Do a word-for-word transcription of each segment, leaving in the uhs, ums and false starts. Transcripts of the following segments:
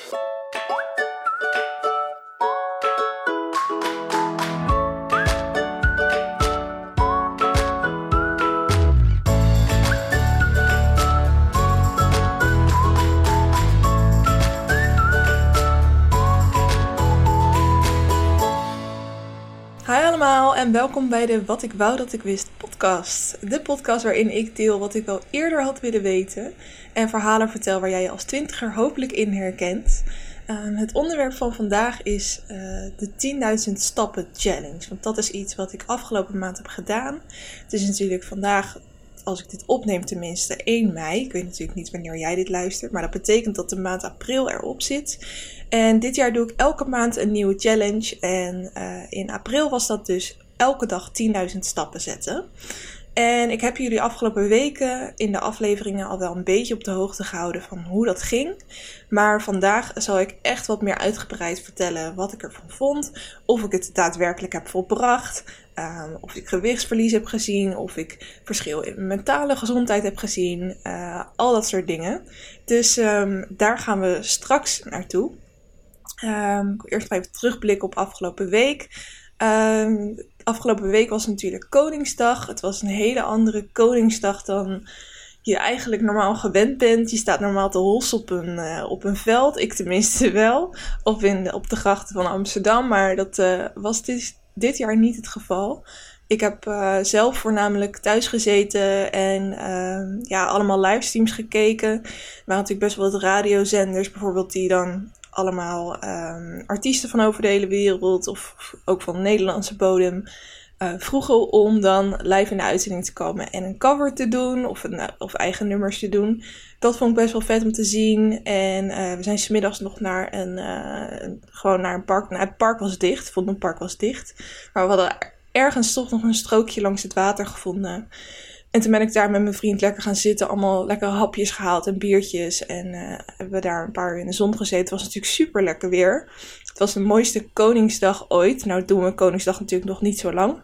Hi allemaal en welkom bij de Wat ik wou dat ik wist podcast. De podcast waarin ik deel wat ik wel eerder had willen weten en verhalen vertel waar jij je als twintiger hopelijk in herkent. Um, het onderwerp van vandaag is uh, de tienduizend stappen challenge, want dat is iets wat ik afgelopen maand heb gedaan. Het is natuurlijk vandaag, als ik dit opneem tenminste, één mei. Ik weet natuurlijk niet wanneer jij dit luistert, maar dat betekent dat de maand april erop zit. En dit jaar doe ik elke maand een nieuwe challenge. En uh, in april was dat dus elke dag tienduizend stappen zetten. En ik heb jullie afgelopen weken in de afleveringen al wel een beetje op de hoogte gehouden van hoe dat ging. Maar vandaag zal ik echt wat meer uitgebreid vertellen wat ik ervan vond. Of ik het daadwerkelijk heb volbracht. Um, of ik gewichtsverlies heb gezien. Of ik verschil in mijn mentale gezondheid heb gezien. Uh, al dat soort dingen. Dus um, daar gaan we straks naartoe. Um, ik wil eerst even terugblikken op afgelopen week. Um, afgelopen week was natuurlijk Koningsdag. Het was een hele andere Koningsdag dan je eigenlijk normaal gewend bent. Je staat normaal te holsen op een, uh, op een veld. Ik tenminste wel. Of in de, op de grachten van Amsterdam. Maar dat uh, was dit, dit jaar niet het geval. Ik heb uh, zelf voornamelijk thuis gezeten en uh, ja, allemaal livestreams gekeken. Er waren natuurlijk best wel wat radiozenders bijvoorbeeld die dan allemaal um, artiesten van over de hele wereld of ook van Nederlandse bodem uh, vroegen om dan live in de uitzending te komen en een cover te doen of, een, of eigen nummers te doen. Dat vond ik best wel vet om te zien. En uh, we zijn 's middags nog naar een, uh, een, gewoon naar een park. Nou, het park was dicht, Vondelpark was dicht. Maar we hadden ergens toch nog een strookje langs het water gevonden. En toen ben ik daar met mijn vriend lekker gaan zitten. Allemaal lekkere hapjes gehaald en biertjes. En uh, hebben we daar een paar uur in de zon gezeten. Het was natuurlijk super lekker weer. Het was de mooiste Koningsdag ooit. Nou doen we Koningsdag natuurlijk nog niet zo lang.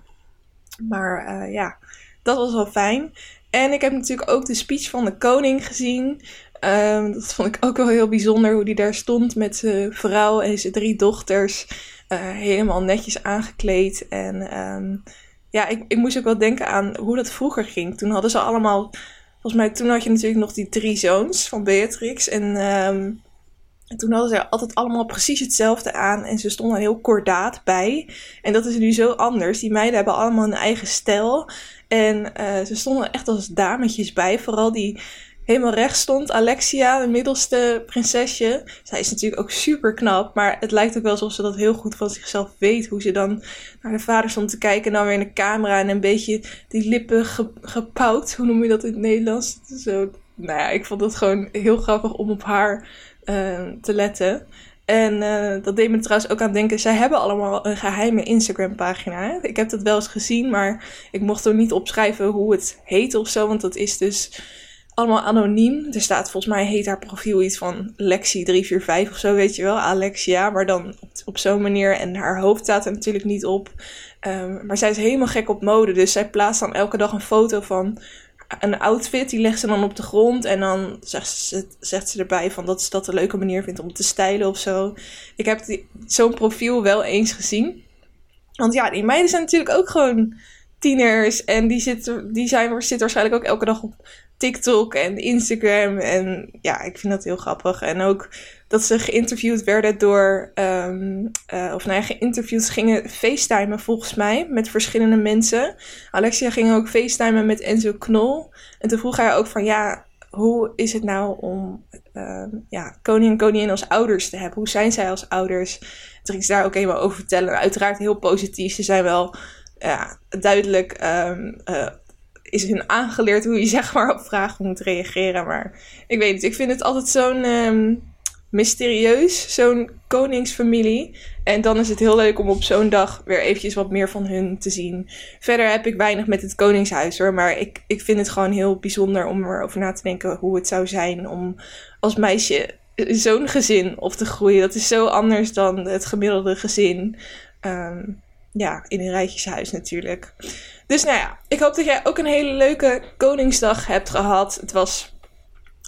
Maar uh, ja, dat was wel fijn. En ik heb natuurlijk ook de speech van de koning gezien. Um, dat vond ik ook wel heel bijzonder hoe die daar stond met zijn vrouw en zijn drie dochters. Uh, helemaal netjes aangekleed. En um, ja, ik, ik moest ook wel denken aan hoe dat vroeger ging. Toen hadden ze allemaal, volgens mij toen had je natuurlijk nog die drie zoons van Beatrix. En, um, en toen hadden ze altijd allemaal precies hetzelfde aan. En ze stonden heel kordaat bij. En dat is nu zo anders. Die meiden hebben allemaal een eigen stijl. En uh, ze stonden echt als dametjes bij. Vooral die helemaal rechts stond, Alexia, de middelste prinsesje. Zij is natuurlijk ook super knap, maar het lijkt ook wel alsof ze dat heel goed van zichzelf weet. Hoe ze dan naar de vader stond te kijken en dan weer in de camera en een beetje die lippen ge- gepauwd. Hoe noem je dat in het Nederlands? Zo, nou ja, ik vond het gewoon heel grappig om op haar uh, te letten. En uh, dat deed me trouwens ook aan denken, zij hebben allemaal een geheime Instagram pagina. Hè? Ik heb dat wel eens gezien, maar ik mocht er niet opschrijven hoe het heet of zo, want dat is dus allemaal anoniem. Er staat volgens mij, heet haar profiel iets van Lexi drie vier vijf of zo, weet je wel. Alexia, maar dan op, op zo'n manier. En haar hoofd staat er natuurlijk niet op. Um, maar zij is helemaal gek op mode. Dus zij plaatst dan elke dag een foto van een outfit. Die legt ze dan op de grond. En dan zegt ze, zegt ze erbij van dat ze dat een leuke manier vindt om te stylen of zo. Ik heb die, zo'n profiel wel eens gezien. Want ja, die meiden zijn natuurlijk ook gewoon tieners. En die, zitten, die zijn, zitten waarschijnlijk ook elke dag op TikTok en Instagram. En ja, ik vind dat heel grappig. En ook dat ze geïnterviewd werden door Um, uh, of nou ja, geïnterviewd gingen facetimen volgens mij met verschillende mensen. Alexia ging ook facetimen met Enzo Knol. En toen vroeg hij ook van ja, hoe is het nou om uh, ja, koning en koningin als ouders te hebben? Hoe zijn zij als ouders? Toen ging ze daar ook helemaal over vertellen. Uiteraard heel positief. Ze zijn wel ja, duidelijk Um, uh, is hun aangeleerd hoe je zeg maar op vragen moet reageren. Maar ik weet het, ik vind het altijd zo'n um, mysterieus, zo'n koningsfamilie. En dan is het heel leuk om op zo'n dag weer eventjes wat meer van hun te zien. Verder heb ik weinig met het koningshuis hoor. Maar ik, ik vind het gewoon heel bijzonder om erover na te denken hoe het zou zijn om als meisje zo'n gezin op te groeien. Dat is zo anders dan het gemiddelde gezin. Um, ja, in een rijtjeshuis natuurlijk. Dus nou ja, ik hoop dat jij ook een hele leuke Koningsdag hebt gehad. Het was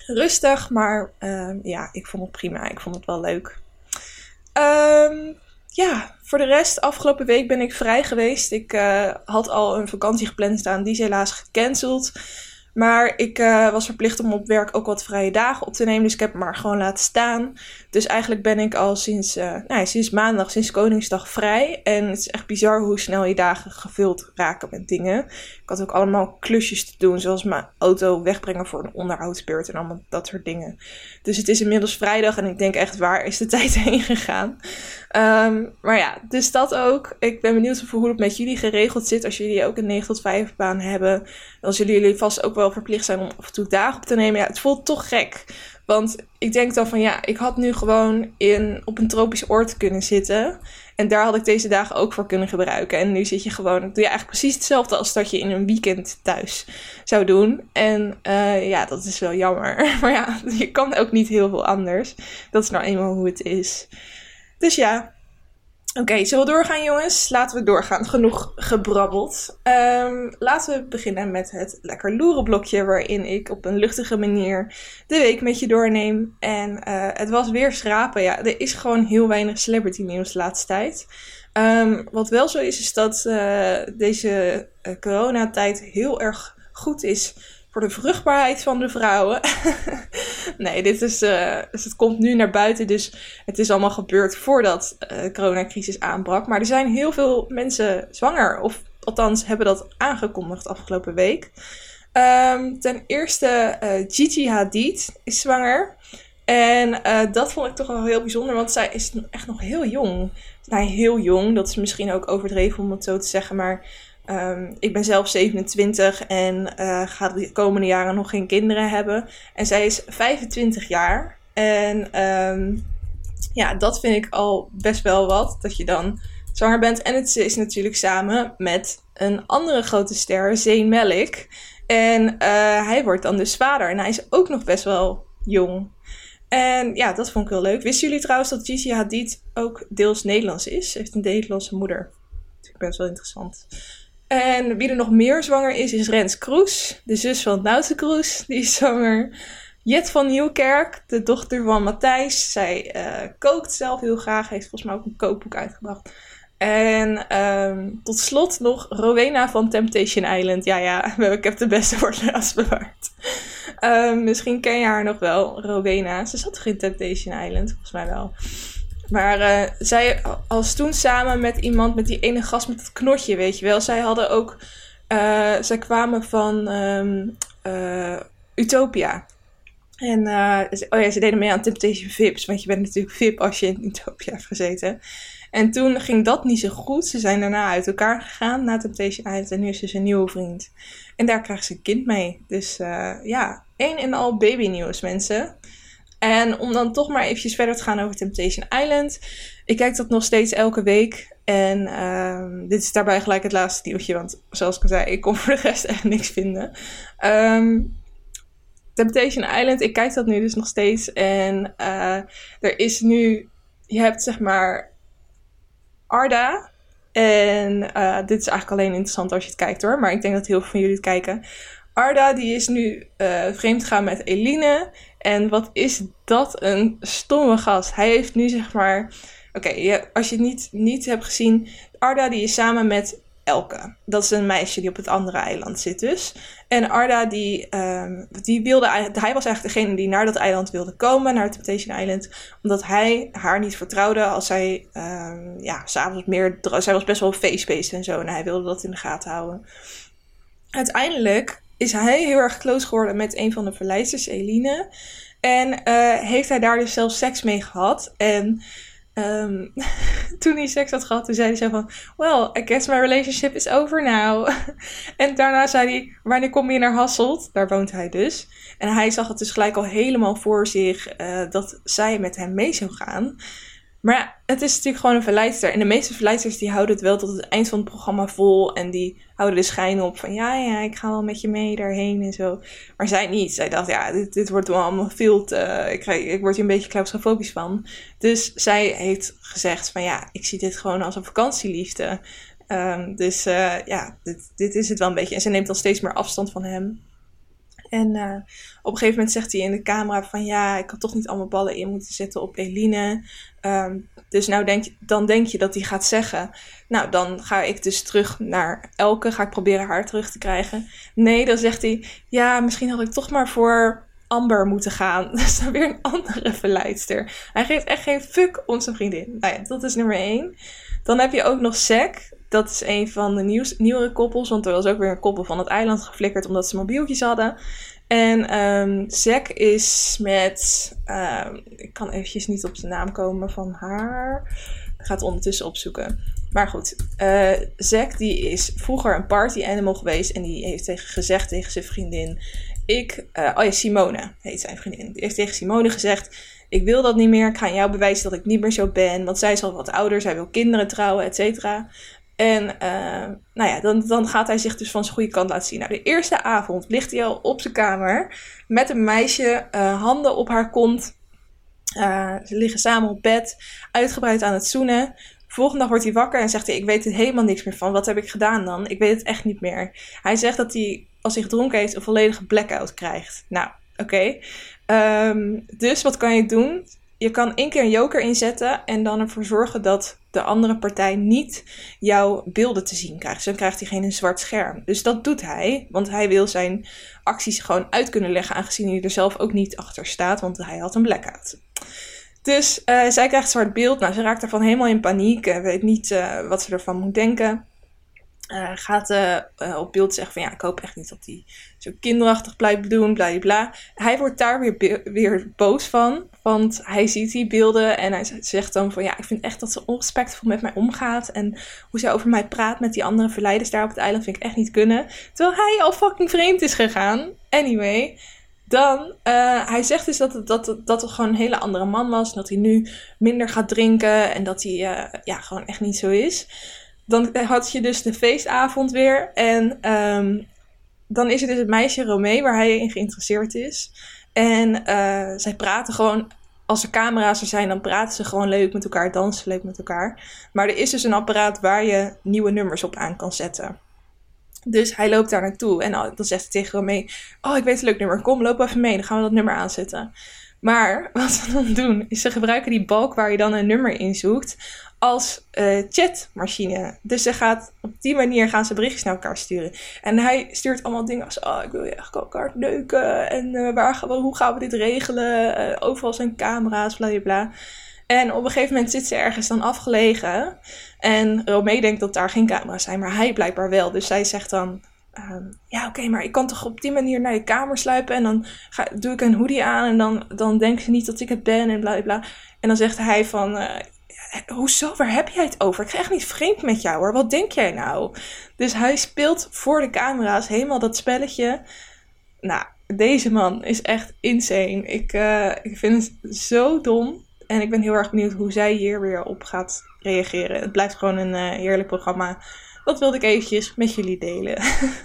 rustig, maar uh, ja, ik vond het prima. Ik vond het wel leuk. Um, ja, voor de rest, afgelopen week ben ik vrij geweest. Ik uh, had al een vakantie gepland staan, die is helaas gecanceld. Maar ik uh, was verplicht om op werk ook wat vrije dagen op te nemen. Dus ik heb hem maar gewoon laten staan. Dus eigenlijk ben ik al sinds, uh, nou ja, sinds maandag, sinds Koningsdag vrij. En het is echt bizar hoe snel je dagen gevuld raken met dingen. Ik had ook allemaal klusjes te doen. Zoals mijn auto wegbrengen voor een onderhoudsbeurt en allemaal dat soort dingen. Dus het is inmiddels vrijdag en ik denk echt, waar is de tijd heen gegaan? Um, maar ja, dus dat ook. Ik ben benieuwd hoe het met jullie geregeld zit. Als jullie ook een negen tot vijf baan hebben, dan zullen jullie vast ook wel verplicht zijn om af en toe dagen op te nemen. Ja, het voelt toch gek. Want ik denk dan van ja, ik had nu gewoon in, op een tropisch oord kunnen zitten. En daar had ik deze dagen ook voor kunnen gebruiken. En nu zit je gewoon, doe je eigenlijk precies hetzelfde als dat je in een weekend thuis zou doen. En uh, ja, dat is wel jammer. Maar ja, je kan ook niet heel veel anders. Dat is nou eenmaal hoe het is. Dus ja. Oké, okay, zullen we doorgaan, jongens? Laten we doorgaan. Genoeg gebrabbeld. Um, laten we beginnen met het lekker loeren blokje, waarin ik op een luchtige manier de week met je doorneem. En uh, het was weer schrapen. Ja, er is gewoon heel weinig celebrity nieuws de laatste tijd. Um, wat wel zo is, is dat uh, deze uh, coronatijd heel erg goed is voor de vruchtbaarheid van de vrouwen. Nee, dit is, uh, dus het komt nu naar buiten. Dus het is allemaal gebeurd voordat uh, de coronacrisis aanbrak. Maar er zijn heel veel mensen zwanger. Of althans hebben dat aangekondigd afgelopen week. Um, ten eerste uh, Gigi Hadid is zwanger. En uh, dat vond ik toch wel heel bijzonder. Want zij is echt nog heel jong. Nou, heel jong. Dat is misschien ook overdreven om het zo te zeggen. Maar Um, ik ben zelf zevenentwintig en uh, ga de komende jaren nog geen kinderen hebben. En zij is vijfentwintig jaar. En um, ja, dat vind ik al best wel wat. Dat je dan zwanger bent. En het is natuurlijk samen met een andere grote ster, Zayn Malik. En uh, hij wordt dan dus vader. En hij is ook nog best wel jong. En ja, dat vond ik heel leuk. Wisten jullie trouwens dat Gigi Hadid ook deels Nederlands is? Ze heeft een Nederlandse moeder. Dat vind ik best wel interessant. En wie er nog meer zwanger is, is Rens Kroes, de zus van Noutse Kroes. Die is zwanger. Jet van Nieuwkerk, de dochter van Matthijs. Zij uh, kookt zelf heel graag. Heeft volgens mij ook een kookboek uitgebracht. En um, tot slot nog Rowena van Temptation Island. Ja, ja, ik heb de beste voor het laatst bewaard. Um, misschien ken je haar nog wel, Rowena. Ze zat toch in Temptation Island? Volgens mij wel. Maar uh, zij was toen samen met iemand, met die ene gast met het knotje, weet je wel. Zij hadden ook, uh, zij kwamen van um, uh, Utopia. En uh, oh ja, ze deden mee aan Temptation V I Ps, want je bent natuurlijk V I P als je in Utopia hebt gezeten. En toen ging dat niet zo goed. Ze zijn daarna uit elkaar gegaan na Temptation Island en nu is dus een nieuwe vriend. En daar krijgt ze een kind mee. Dus uh, ja, één en al babynieuws, mensen. En om dan toch maar eventjes verder te gaan over Temptation Island. Ik kijk dat nog steeds elke week. En uh, dit is daarbij gelijk het laatste nieuwtje. Want zoals ik al zei, ik kon voor de rest echt niks vinden. Um, Temptation Island, ik kijk dat nu dus nog steeds. En uh, er is nu, je hebt zeg maar Arda. En uh, dit is eigenlijk alleen interessant als je het kijkt hoor. Maar ik denk dat heel veel van jullie het kijken. Arda die is nu uh, vreemd gegaan met Eline. En wat is dat een stomme gast. Hij heeft nu zeg maar... Oké, okay, als je het niet, niet hebt gezien. Arda die is samen met Elke. Dat is een meisje die op het andere eiland zit dus. En Arda die, um, die wilde... Hij was eigenlijk degene die naar dat eiland wilde komen. Naar Temptation Island. Omdat hij haar niet vertrouwde als zij... Um, ja, s'avonds meer... Zij was best wel face-based en zo. En hij wilde dat in de gaten houden. Uiteindelijk is hij heel erg close geworden met een van de verleidsters, Eline. En uh, heeft hij daar dus zelfs seks mee gehad. En um, toen hij seks had gehad, toen zei hij zo van... Well, I guess my relationship is over now. En daarna zei hij, wanneer kom je naar Hasselt? Daar woont hij dus. En hij zag het dus gelijk al helemaal voor zich uh, dat zij met hem mee zou gaan. Maar ja, het is natuurlijk gewoon een verleidster. En de meeste verleidsters die houden het wel tot het eind van het programma vol. En die houden de schijn op van ja, ja, ik ga wel met je mee daarheen en zo. Maar zij niet. Zij dacht, ja, dit, dit wordt wel allemaal veel te... Ik, ik word hier een beetje claustrofobisch van. Dus zij heeft gezegd van ja, ik zie dit gewoon als een vakantieliefde. Um, dus uh, ja, dit, dit is het wel een beetje. En ze neemt dan steeds meer afstand van hem. En uh, op een gegeven moment zegt hij in de camera van ja, ik had toch niet allemaal ballen in moeten zetten op Eline. Um, dus nou denk, dan denk je dat hij gaat zeggen, nou dan ga ik dus terug naar Elke, ga ik proberen haar terug te krijgen. Nee, dan zegt hij, ja, misschien had ik toch maar voor Amber moeten gaan. Dat is dan weer een andere verleidster. Hij geeft echt geen fuck om zijn vriendin. Nou ja, dat is nummer één. Dan heb je ook nog Zack. Dat is een van de nieuws, nieuwere koppels. Want er was ook weer een koppel van het eiland geflikkerd omdat ze mobieltjes hadden. En um, Zack is met... Um, ik kan eventjes niet op de naam komen van haar. Ik ga het ondertussen opzoeken. Maar goed. Uh, Zack die is vroeger een party animal geweest. En die heeft tegen, gezegd tegen zijn vriendin... Ik, uh, oh ja, Simone heet zijn vriendin. Die heeft tegen Simone gezegd... Ik wil dat niet meer. Ik ga aan jou bewijzen dat ik niet meer zo ben. Want zij is al wat ouder. Zij wil kinderen trouwen, et cetera. En uh, nou ja, dan, dan gaat hij zich dus van zijn goede kant laten zien. Nou, de eerste avond ligt hij al op zijn kamer. Met een meisje. Uh, handen op haar kont. Uh, ze liggen samen op bed. Uitgebreid aan het zoenen. Volgende dag wordt hij wakker en zegt hij... Ik weet er helemaal niks meer van. Wat heb ik gedaan dan? Ik weet het echt niet meer. Hij zegt dat hij, als hij gedronken heeft... een volledige blackout krijgt. Nou, oké. Okay. Um, dus wat kan je doen? Je kan één keer een joker inzetten... en dan ervoor zorgen dat de andere partij niet jouw beelden te zien krijgt. Dus dan krijgt hij geen zwart scherm. Dus dat doet hij. Want hij wil zijn acties gewoon uit kunnen leggen... aangezien hij er zelf ook niet achter staat. Want hij had een blackout. Dus uh, zij krijgt zwart beeld. Nou, ze raakt ervan helemaal in paniek. Uh, weet niet uh, wat ze ervan moet denken. Uh, gaat uh, uh, op beeld zeggen van ja, ik hoop echt niet dat hij zo kinderachtig blijft doen, bla bla. Hij wordt daar weer, be- weer boos van. Want hij ziet die beelden en hij zegt dan van ja, ik vind echt dat ze onrespectvol met mij omgaat. En hoe zij over mij praat met die andere verleiders daar op het eiland vind ik echt niet kunnen. Terwijl hij al fucking vreemd is gegaan. Anyway... Dan, uh, hij zegt dus dat het, dat, het, dat het gewoon een hele andere man was. Dat hij nu minder gaat drinken. En dat hij uh, ja, gewoon echt niet zo is. Dan had je dus de feestavond weer. En um, dan is er dus het meisje Romee waar hij in geïnteresseerd is. En uh, zij praten gewoon... Als er camera's er zijn, dan praten ze gewoon leuk met elkaar. Dansen leuk met elkaar. Maar er is dus een apparaat waar je nieuwe nummers op aan kan zetten. Dus hij loopt daar naartoe en dan zegt hij tegen Romee... Oh, ik weet een leuk nummer. Kom, loop even mee. Dan gaan we dat nummer aanzetten. Maar wat ze dan doen, is ze gebruiken die balk waar je dan een nummer in zoekt... als uh, chatmachine. Dus ze gaat, op die manier gaan ze berichtjes naar elkaar sturen. En hij stuurt allemaal dingen als... Oh, ik wil je echt elkaar neuken. En uh, waar gaan we, hoe gaan we dit regelen? Uh, overal zijn camera's, bla bla bla. En op een gegeven moment zit ze ergens dan afgelegen. En Romee denkt dat daar geen camera's zijn, maar hij blijkbaar wel. Dus zij zegt dan, um, ja oké, okay, maar ik kan toch op die manier naar je kamer sluipen. En dan ga, doe ik een hoodie aan en dan, dan denken ze niet dat ik het ben en bla bla bla. En dan zegt hij van, uh, hoezo, waar heb jij het over? Ik ga echt niet vreemd met jou hoor, wat denk jij nou? Dus hij speelt voor de camera's helemaal dat spelletje. Nou, deze man is echt insane. Ik, uh, ik vind het zo dom. En ik ben heel erg benieuwd hoe zij hier weer op gaat reageren. Het blijft gewoon een uh, heerlijk programma. Dat wilde ik eventjes met jullie delen.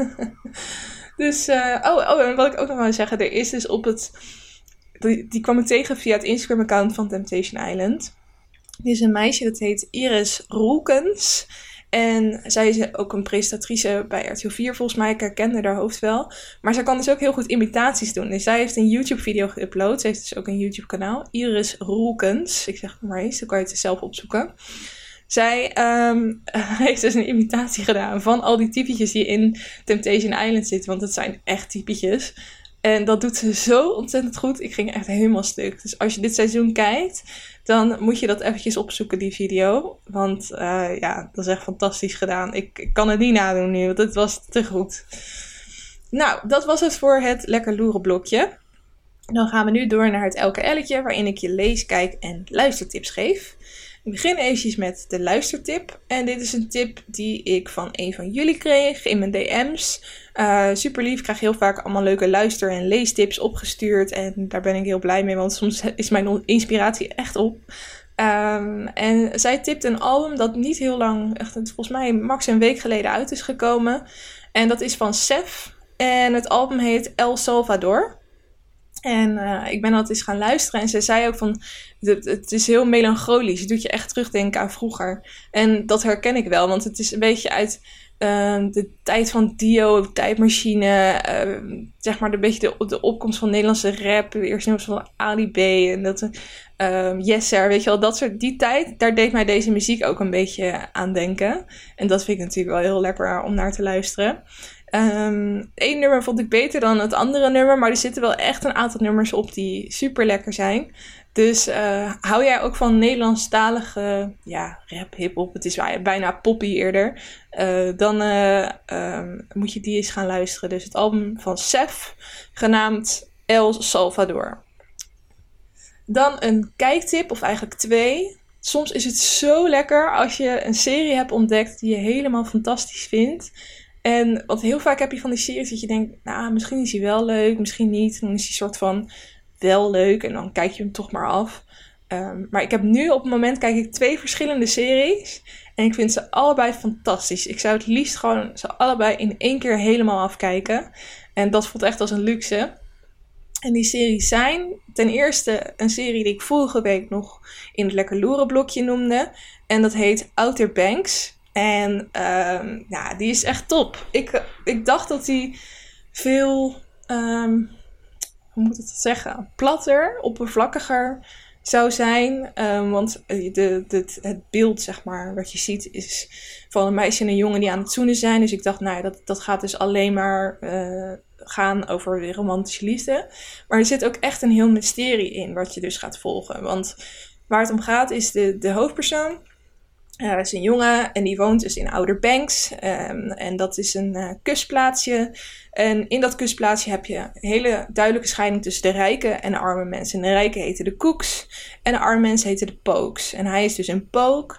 dus, uh, oh, oh, en wat ik ook nog wil zeggen. Er is dus op het... Die, die kwam ik tegen via het Instagram-account van Temptation Island. Er is een meisje, dat heet Iris Roelkens. En zij is ook een presentatrice bij R T L vier volgens mij. Ik herkende haar hoofd wel. Maar zij kan dus ook heel goed imitaties doen. Dus zij heeft een YouTube-video geüpload. Ze heeft dus ook een YouTube-kanaal. Iris Roelkens. Ik zeg het maar eens, dan kan je het zelf opzoeken. Zij um, heeft dus een imitatie gedaan van al die typetjes die in Temptation Island zitten. Want het zijn echt typetjes. En dat doet ze zo ontzettend goed. Ik ging echt helemaal stuk. Dus als je dit seizoen kijkt, dan moet je dat eventjes opzoeken, die video. Want uh, ja, dat is echt fantastisch gedaan. Ik, ik kan het niet nadoen nu, want het was te goed. Nou, dat was het voor het lekker loeren blokje. Dan gaan we nu door naar het Elke Elletje, waarin ik je lees, kijk en luistertips geef. Ik begin eventjes met de luistertip. En dit is een tip die ik van een van jullie kreeg in mijn D M's. Uh, super lief, ik krijg heel vaak allemaal leuke luister- en leestips opgestuurd. En daar ben ik heel blij mee, want soms is mijn inspiratie echt op. Um, en zij tipt een album dat niet heel lang, echt volgens mij max een week geleden uit is gekomen. En dat is van Sef. En het album heet El Salvador. En uh, ik ben altijd eens gaan luisteren en ze zei ook van, het, het is heel melancholisch. Het doet je echt terugdenken aan vroeger. En dat herken ik wel, want het is een beetje uit uh, de tijd van Dio, tijdmachine, uh, zeg maar een beetje de, de opkomst van Nederlandse rap, eerst nummers van Ali B en dat, uh, Yes Sir, weet je wel, dat soort, die tijd, daar deed mij deze muziek ook een beetje aan denken. En dat vind ik natuurlijk wel heel lekker om naar te luisteren. Um, Eén nummer vond ik beter dan het andere nummer, maar er zitten wel echt een aantal nummers op die super lekker zijn. Dus uh, hou jij ook van Nederlandstalige ja, rap, hiphop, het is bijna poppy eerder, uh, dan uh, um, moet je die eens gaan luisteren. Dus het album van Sef, genaamd El Salvador. Dan een kijktip, of eigenlijk twee. Soms is het zo lekker als je een serie hebt ontdekt die je helemaal fantastisch vindt. En want heel vaak heb je van die series dat je denkt, nou, misschien is hij wel leuk, misschien niet. Dan is hij soort van wel leuk en dan kijk je hem toch maar af. Um, maar ik heb nu op het moment kijk ik twee verschillende series. En ik vind ze allebei fantastisch. Ik zou het liefst gewoon ze allebei in één keer helemaal afkijken. En dat voelt echt als een luxe. En die series zijn ten eerste een serie die ik vorige week nog in het Lekker Loeren blokje noemde. En dat heet Outer Banks. En um, ja, die is echt top. Ik, ik dacht dat die veel, um, hoe moet ik het zeggen, platter, oppervlakkiger zou zijn. Um, want de, de, het beeld, zeg maar, wat je ziet is van een meisje en een jongen die aan het zoenen zijn. Dus ik dacht, nou ja, dat, dat gaat dus alleen maar uh, gaan over de romantische liefde. Maar er zit ook echt een heel mysterie in wat je dus gaat volgen. Want waar het om gaat is de, de hoofdpersoon. Uh, is een jongen en die woont dus in Outer Banks. Um, en dat is een uh, kustplaatsje. En in dat kustplaatsje heb je een hele duidelijke scheiding tussen de rijke en de arme mensen. En de rijken heten de Cooks en de arme mensen heten de Pokes. En hij is dus een Poke.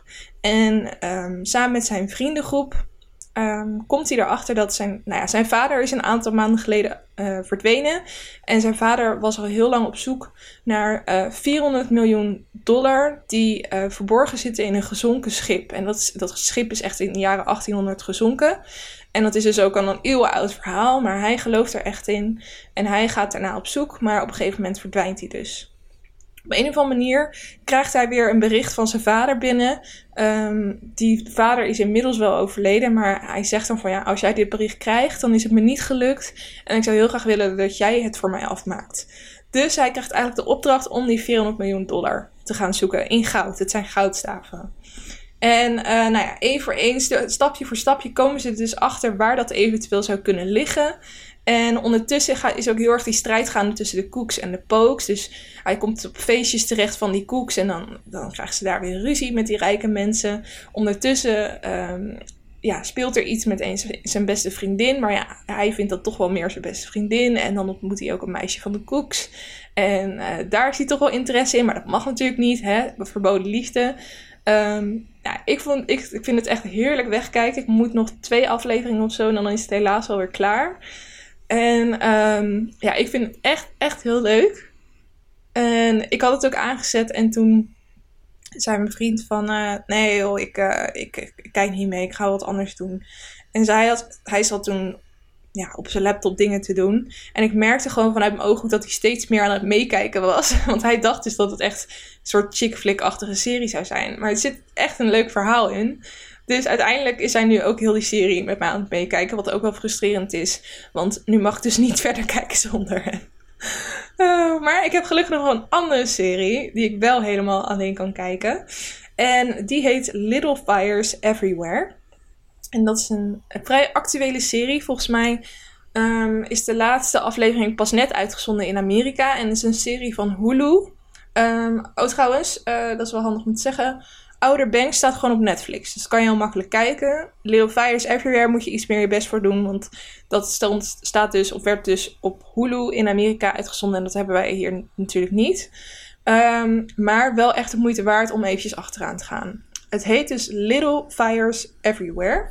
En um, samen met zijn vriendengroep um, komt hij erachter dat zijn, nou ja, zijn vader is een aantal maanden geleden uh, verdwenen. En zijn vader was al heel lang op zoek naar uh, vierhonderd miljoen dollar die uh, verborgen zitten in een gezonken schip. En dat, dat schip is echt in de jaren achttienhonderd gezonken. En dat is dus ook al een eeuwenoud verhaal, maar hij gelooft er echt in. En hij gaat daarna op zoek, maar op een gegeven moment verdwijnt hij dus. Op een of andere manier krijgt hij weer een bericht van zijn vader binnen. Um, die vader is inmiddels wel overleden, maar hij zegt dan van ja, als jij dit bericht krijgt, dan is het me niet gelukt. En ik zou heel graag willen dat jij het voor mij afmaakt. Dus hij krijgt eigenlijk de opdracht om die vierhonderd miljoen dollar te gaan zoeken in goud. Het zijn goudstaven. En uh, nou ja, één voor één, stapje voor stapje komen ze dus achter waar dat eventueel zou kunnen liggen. En ondertussen gaat, is ook heel erg die strijd gaande tussen de Cooks en de Pokes. Dus hij komt op feestjes terecht van die Cooks en dan, dan krijgen ze daar weer ruzie met die rijke mensen. Ondertussen um, ja, speelt er iets met een, zijn beste vriendin. Maar ja, hij vindt dat toch wel meer zijn beste vriendin. En dan ontmoet hij ook een meisje van de Cooks. En uh, daar is hij toch wel interesse in, maar dat mag natuurlijk niet, hè? Verboden liefde. Um, ja, ik, vond, ik, ik vind het echt heerlijk wegkijken. Ik moet nog twee afleveringen of zo en dan is het helaas alweer klaar. En um, ja, ik vind het echt, echt heel leuk. En ik had het ook aangezet en toen zei mijn vriend van... Uh, nee joh, ik, uh, ik, ik kijk niet mee, ik ga wat anders doen. En zij had, hij zat toen ja, op zijn laptop dingen te doen. En ik merkte gewoon vanuit mijn ooghoek dat hij steeds meer aan het meekijken was. Want hij dacht dus dat het echt een soort chick flick-achtige serie zou zijn. Maar er zit echt een leuk verhaal in. Dus uiteindelijk is hij nu ook heel die serie met mij aan het meekijken. Wat ook wel frustrerend is. Want nu mag ik dus niet verder kijken zonder hem. Uh, maar ik heb gelukkig nog een andere serie. Die ik wel helemaal alleen kan kijken. En die heet Little Fires Everywhere. En dat is een, een vrij actuele serie. Volgens mij um, is de laatste aflevering pas net uitgezonden in Amerika. En het is een serie van Hulu. Um, oh trouwens, uh, dat is wel handig om te zeggen... Outer Banks staat gewoon op Netflix. Dus kan je heel makkelijk kijken. Little Fires Everywhere moet je iets meer je best voor doen. Want dat stond, staat dus, of werd dus op Hulu in Amerika uitgezonden. En dat hebben wij hier natuurlijk niet. Um, maar wel echt de moeite waard om eventjes achteraan te gaan. Het heet dus Little Fires Everywhere.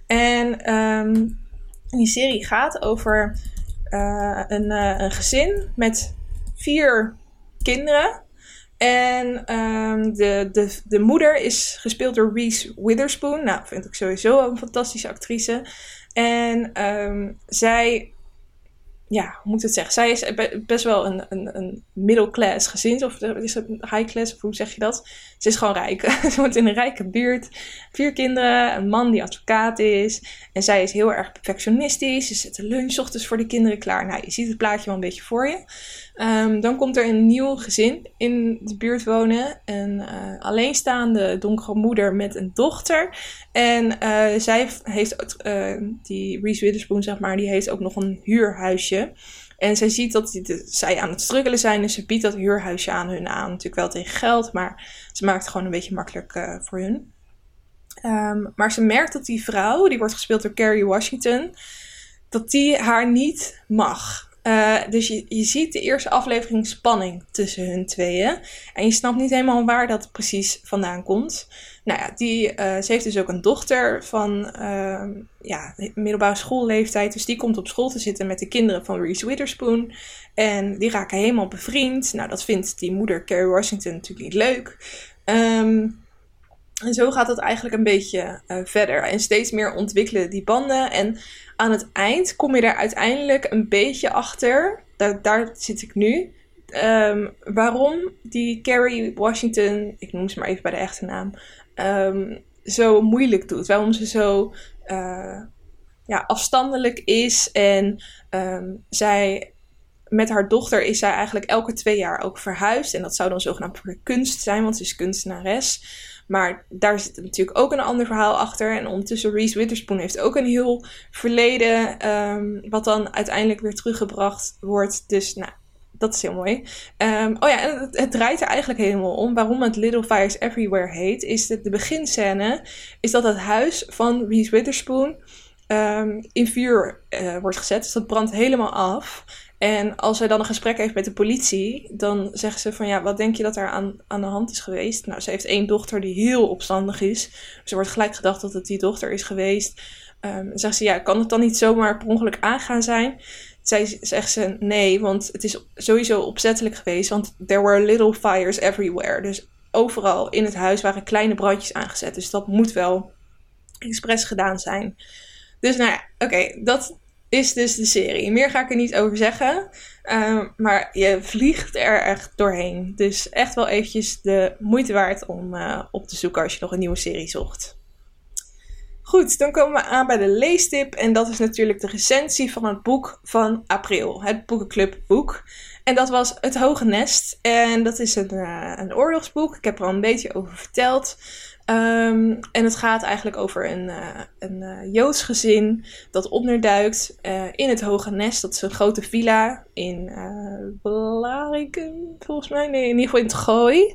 En um, die serie gaat over uh, een, uh, een gezin met vier kinderen. En um, de, de, de moeder is gespeeld door Reese Witherspoon. Nou, vind ik sowieso een fantastische actrice. En um, zij ja, hoe moet ik het zeggen? Zij is best wel een, een, een middle-class gezin. Of is het high-class? Of hoe zeg je dat? Ze is gewoon rijk. Ze woont in een rijke buurt. Vier kinderen. Een man die advocaat is. En zij is heel erg perfectionistisch. Ze zet de lunch 's ochtends voor de kinderen klaar. Nou, je ziet het plaatje wel een beetje voor je. Um, dan komt er een nieuw gezin in de buurt wonen. Een uh, alleenstaande donkere moeder met een dochter. En uh, zij heeft, uh, die Reese Witherspoon zeg maar, die heeft ook nog een huurhuisje. En zij ziet dat die de, zij aan het struggelen zijn. Dus ze biedt dat huurhuisje aan hun aan. Natuurlijk wel tegen geld, maar ze maakt het gewoon een beetje makkelijk uh, voor hun. Um, maar ze merkt dat die vrouw, die wordt gespeeld door Kerry Washington, dat die haar niet mag. Uh, dus je, je ziet de eerste aflevering spanning tussen hun tweeën. En je snapt niet helemaal waar dat precies vandaan komt. Nou ja, die, uh, ze heeft dus ook een dochter van uh, ja, middelbare schoolleeftijd. Dus die komt op school te zitten met de kinderen van Reese Witherspoon. En die raken helemaal bevriend. Nou, dat vindt die moeder Kerry Washington natuurlijk niet leuk. Um, en zo gaat het eigenlijk een beetje uh, verder. En steeds meer ontwikkelen die banden. En aan het eind kom je daar uiteindelijk een beetje achter. Daar, daar zit ik nu. Um, waarom die Kerry Washington, ik noem ze maar even bij de echte naam, um, zo moeilijk doet. Waarom ze zo uh, ja, afstandelijk is. En um, zij, met haar dochter is zij eigenlijk elke twee jaar ook verhuisd. En dat zou dan zogenaamd voor kunst zijn, want ze is kunstenares. Maar daar zit natuurlijk ook een ander verhaal achter. En ondertussen Reese Witherspoon heeft ook een heel verleden. Um, wat dan uiteindelijk weer teruggebracht wordt. Dus nou, dat is heel mooi. Um, oh ja, en het, het draait er eigenlijk helemaal om. Waarom het Little Fires Everywhere heet. Is de, de beginscène. Is dat het huis van Reese Witherspoon um, in vuur uh, wordt gezet. Dus dat brandt helemaal af. En als zij dan een gesprek heeft met de politie, dan zeggen ze van ja, wat denk je dat er aan, aan de hand is geweest? Nou, ze heeft één dochter die heel opstandig is. Dus er wordt gelijk gedacht dat het die dochter is geweest. Um, dan zegt ze ja, kan het dan niet zomaar per ongeluk aangaan zijn? Zij zegt ze nee, want het is sowieso opzettelijk geweest. Want there were little fires everywhere. Dus overal in het huis waren kleine brandjes aangezet. Dus dat moet wel expres gedaan zijn. Dus nou ja, oké, okay, dat is dus de serie. Meer ga ik er niet over zeggen. Uh, maar je vliegt er echt doorheen. Dus echt wel eventjes de moeite waard om uh, op te zoeken als je nog een nieuwe serie zocht. Goed, dan komen we aan bij de leestip. En dat is natuurlijk de recensie van het boek van april. Het boekenclubboek. En dat was Het Hoge Nest. En dat is een, uh, een oorlogsboek. Ik heb er al een beetje over verteld. Um, en het gaat eigenlijk over een, uh, een uh, Joods gezin dat onderduikt uh, in het Hoge Nest. Dat is een grote villa in uh, Blarikum, volgens mij. Nee, in ieder geval in het Gooi.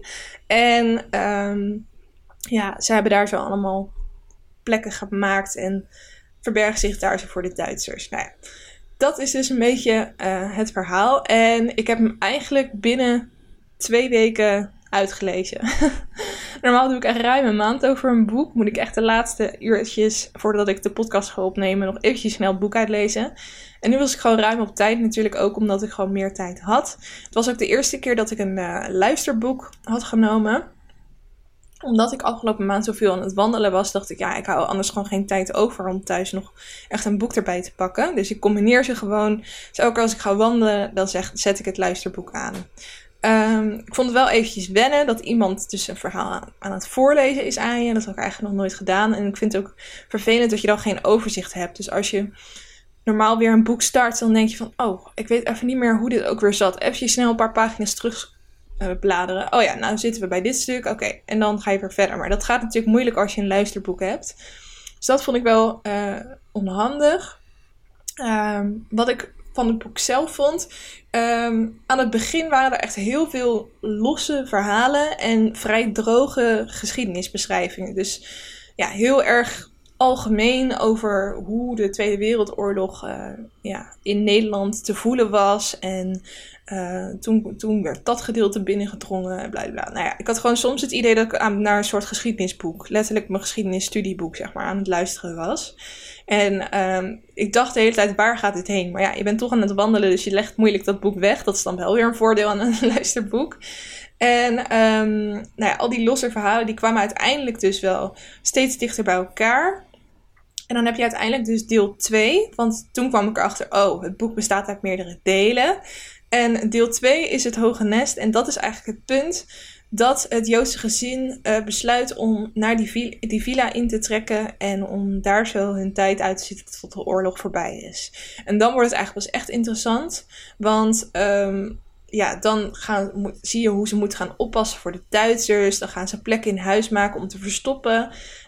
En um, ja, ze hebben daar zo allemaal plekken gemaakt en verbergen zich daar zo voor de Duitsers. Nou ja, dat is dus een beetje uh, het verhaal. En ik heb hem eigenlijk binnen twee weken uitgelezen. Normaal doe ik echt ruim een maand over een boek. Moet ik echt de laatste uurtjes, voordat ik de podcast ga opnemen, nog eventjes snel het boek uitlezen. En nu was ik gewoon ruim op tijd. Natuurlijk ook omdat ik gewoon meer tijd had. Het was ook de eerste keer dat ik een uh, luisterboek had genomen. Omdat ik afgelopen maand zoveel aan het wandelen was, dacht ik, ja, ik hou anders gewoon geen tijd over om thuis nog echt een boek erbij te pakken. Dus ik combineer ze gewoon. Dus elke keer als ik ga wandelen, dan zeg, zet ik het luisterboek aan. Um, ik vond het wel eventjes wennen dat iemand dus een verhaal aan, aan het voorlezen is aan je. Dat heb ik eigenlijk nog nooit gedaan. En ik vind het ook vervelend dat je dan geen overzicht hebt. Dus als je normaal weer een boek start, dan denk je van, oh, ik weet even niet meer hoe dit ook weer zat. Even snel een paar pagina's terug uh, bladeren. Oh ja, nou zitten we bij dit stuk. Oké, okay. En dan ga je weer verder. Maar dat gaat natuurlijk moeilijk als je een luisterboek hebt. Dus dat vond ik wel uh, onhandig. Um, wat ik van het boek zelf vond. Um, aan het begin waren er echt heel veel losse verhalen en vrij droge geschiedenisbeschrijvingen. Dus ja, heel erg algemeen over hoe de Tweede Wereldoorlog uh, ja, in Nederland te voelen was. En uh, toen, toen werd dat gedeelte binnengedrongen. Bla bla. Nou ja, ik had gewoon soms het idee dat ik aan, naar een soort geschiedenisboek, letterlijk mijn geschiedenisstudieboek, zeg maar, aan het luisteren was. En um, ik dacht de hele tijd, waar gaat dit heen? Maar ja, je bent toch aan het wandelen, dus je legt moeilijk dat boek weg. Dat is dan wel weer een voordeel aan een luisterboek. En um, nou ja, al die losse verhalen, die kwamen uiteindelijk dus wel steeds dichter bij elkaar. En dan heb je uiteindelijk dus deel twee. Want toen kwam ik erachter, oh, het boek bestaat uit meerdere delen. En deel twee is het Hoge Nest. En dat is eigenlijk het punt dat het Joodse gezin uh, besluit om naar die, vi- die villa in te trekken. En om daar zo hun tijd uit te zitten tot de oorlog voorbij is. En dan wordt het eigenlijk pas echt interessant. Want um, ja, dan gaan, mo- zie je hoe ze moeten gaan oppassen voor de Duitsers. Dan gaan ze plekken in huis maken om te verstoppen.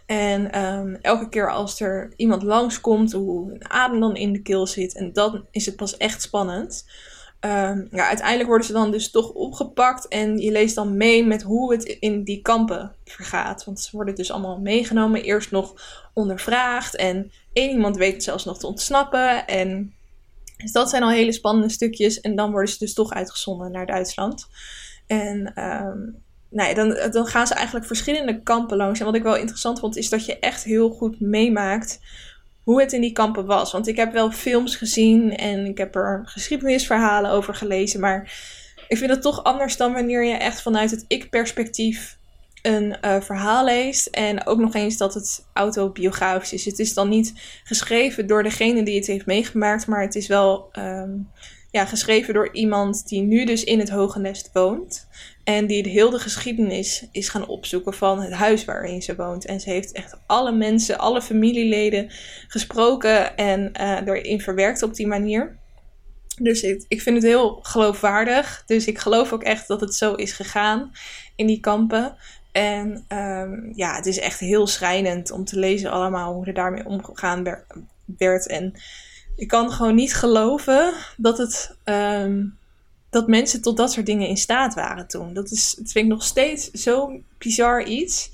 En um, elke keer als er iemand langskomt, hoe een adem dan in de keel zit. En dan is het pas echt spannend. Um, ja, uiteindelijk worden ze dan dus toch opgepakt. En je leest dan mee met hoe het in die kampen vergaat. Want ze worden dus allemaal meegenomen. Eerst nog ondervraagd. En één iemand weet het zelfs nog te ontsnappen. En dus dat zijn al hele spannende stukjes. En dan worden ze dus toch uitgezonden naar Duitsland. En um, nou ja, dan, dan gaan ze eigenlijk verschillende kampen langs. En wat ik wel interessant vond, is dat je echt heel goed meemaakt hoe het in die kampen was. Want ik heb wel films gezien en ik heb er geschiedenisverhalen over gelezen. Maar ik vind het toch anders dan wanneer je echt vanuit het ik-perspectief een uh, verhaal leest. En ook nog eens dat het autobiografisch is. Het is dan niet geschreven door degene die het heeft meegemaakt. Maar het is wel um, ja, geschreven door iemand die nu dus in het Hoge Nest woont. En die de hele geschiedenis is gaan opzoeken van het huis waarin ze woont. En ze heeft echt alle mensen, alle familieleden gesproken en uh, erin verwerkt op die manier. Dus ik, ik vind het heel geloofwaardig. Dus ik geloof ook echt dat het zo is gegaan in die kampen. En um, ja, het is echt heel schrijnend om te lezen allemaal hoe er daarmee omgegaan werd. En ik kan gewoon niet geloven dat het... Um, dat mensen tot dat soort dingen in staat waren toen. Dat is, het vind ik nog steeds zo'n bizar iets.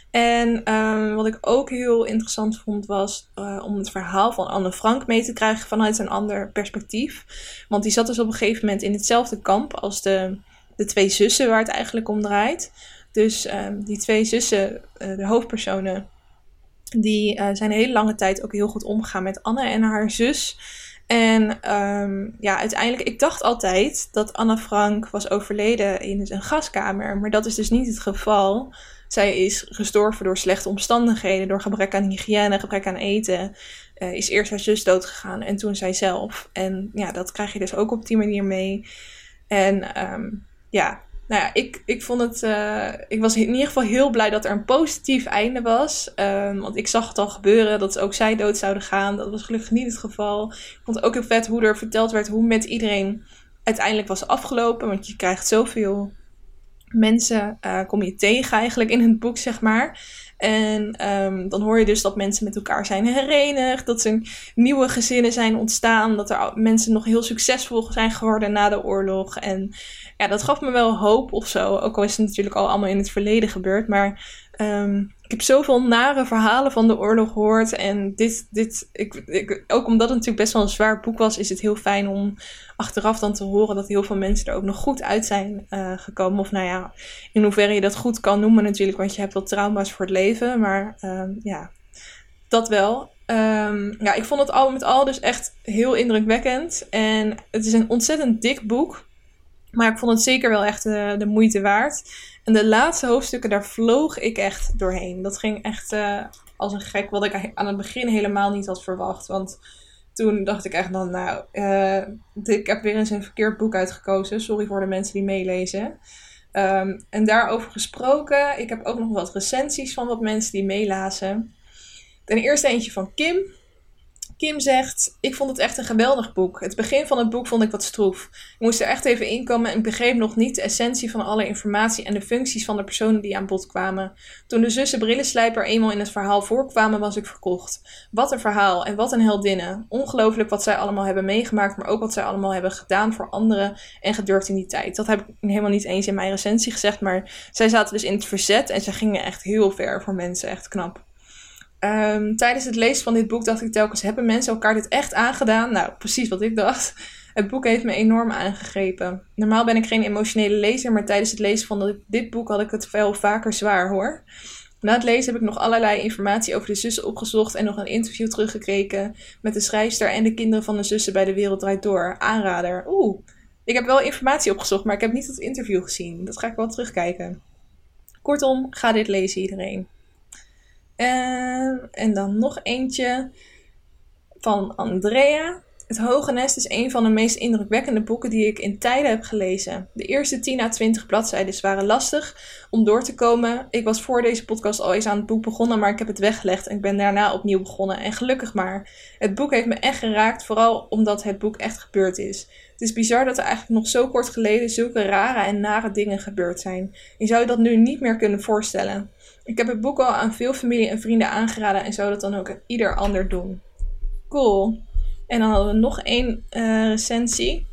En um, wat ik ook heel interessant vond was uh, om het verhaal van Anne Frank mee te krijgen vanuit een ander perspectief. Want die zat dus op een gegeven moment in hetzelfde kamp als de, de twee zussen waar het eigenlijk om draait. Dus um, die twee zussen, uh, de hoofdpersonen, die uh, zijn een hele lange tijd ook heel goed omgegaan met Anne en haar zus. En um, ja, uiteindelijk, ik dacht altijd dat Anne Frank was overleden in een gaskamer. Maar dat is dus niet het geval. Zij is gestorven door slechte omstandigheden, door gebrek aan hygiëne, gebrek aan eten. Uh, is eerst haar zus doodgegaan en toen zij zelf. En ja, dat krijg je dus ook op die manier mee. En um, ja, nou ja, ik, ik vond het... Uh, ik was in ieder geval heel blij dat er een positief einde was. Um, want ik zag het al gebeuren dat ook zij dood zouden gaan. Dat was gelukkig niet het geval. Ik vond het ook heel vet hoe er verteld werd hoe met iedereen uiteindelijk was afgelopen. Want je krijgt zoveel mensen, uh, kom je tegen eigenlijk in het boek, zeg maar. En um, dan hoor je dus dat mensen met elkaar zijn herenigd. Dat er nieuwe gezinnen zijn ontstaan. Dat er mensen nog heel succesvol zijn geworden na de oorlog. En ja, dat gaf me wel hoop of zo. Ook al is het natuurlijk al allemaal in het verleden gebeurd. Maar um, ik heb zoveel nare verhalen van de oorlog gehoord. En dit, dit ik, ik, ook omdat het natuurlijk best wel een zwaar boek was, is het heel fijn om achteraf dan te horen dat heel veel mensen er ook nog goed uit zijn uh, gekomen. Of nou ja, in hoeverre je dat goed kan noemen natuurlijk, want je hebt wel trauma's voor het leven. Maar um, ja, dat wel. Um, ja, ik vond het al met al dus echt heel indrukwekkend. En het is een ontzettend dik boek. Maar ik vond het zeker wel echt uh, de moeite waard. En de laatste hoofdstukken, daar vloog ik echt doorheen. Dat ging echt uh, als een gek, wat ik aan het begin helemaal niet had verwacht. Want toen dacht ik echt dan, nou, uh, ik heb weer eens een verkeerd boek uitgekozen. Sorry voor de mensen die meelezen. Um, en daarover gesproken, ik heb ook nog wat recensies van wat mensen die meelazen. Ten eerste eentje van Kim. Kim zegt, ik vond het echt een geweldig boek. Het begin van het boek vond ik wat stroef. Ik moest er echt even inkomen en begreep nog niet de essentie van alle informatie en de functies van de personen die aan bod kwamen. Toen de zussen Brillenslijper eenmaal in het verhaal voorkwamen, was ik verkocht. Wat een verhaal en wat een heldinne. Ongelooflijk wat zij allemaal hebben meegemaakt, maar ook wat zij allemaal hebben gedaan voor anderen en gedurfd in die tijd. Dat heb ik helemaal niet eens in mijn recensie gezegd, maar zij zaten dus in het verzet en ze gingen echt heel ver voor mensen. Echt knap. Um, tijdens het lezen van dit boek dacht ik telkens, hebben mensen elkaar dit echt aangedaan? Nou, precies wat ik dacht. Het boek heeft me enorm aangegrepen. Normaal ben ik geen emotionele lezer, maar tijdens het lezen van dit boek had ik het veel vaker zwaar, hoor. Na het lezen heb ik nog allerlei informatie over de zussen opgezocht en nog een interview teruggekeken met de schrijfster en de kinderen van de zussen bij De Wereld Draait Door. Aanrader. Oeh, ik heb wel informatie opgezocht, maar ik heb niet het interview gezien. Dat ga ik wel terugkijken. Kortom, ga dit lezen, iedereen. En, en dan nog eentje van Andrea. Het Hoge Nest is een van de meest indrukwekkende boeken die ik in tijden heb gelezen. De eerste tien à twintig bladzijden waren lastig om door te komen. Ik was voor deze podcast al eens aan het boek begonnen, maar ik heb het weggelegd en ik ben daarna opnieuw begonnen. En gelukkig maar. Het boek heeft me echt geraakt, vooral omdat het boek echt gebeurd is. Het is bizar dat er eigenlijk nog zo kort geleden zulke rare en nare dingen gebeurd zijn. Je zou je dat nu niet meer kunnen voorstellen. Ik heb het boek al aan veel familie en vrienden aangeraden en zou dat dan ook aan ieder ander doen. Cool. En dan hadden we nog één uh, recensie.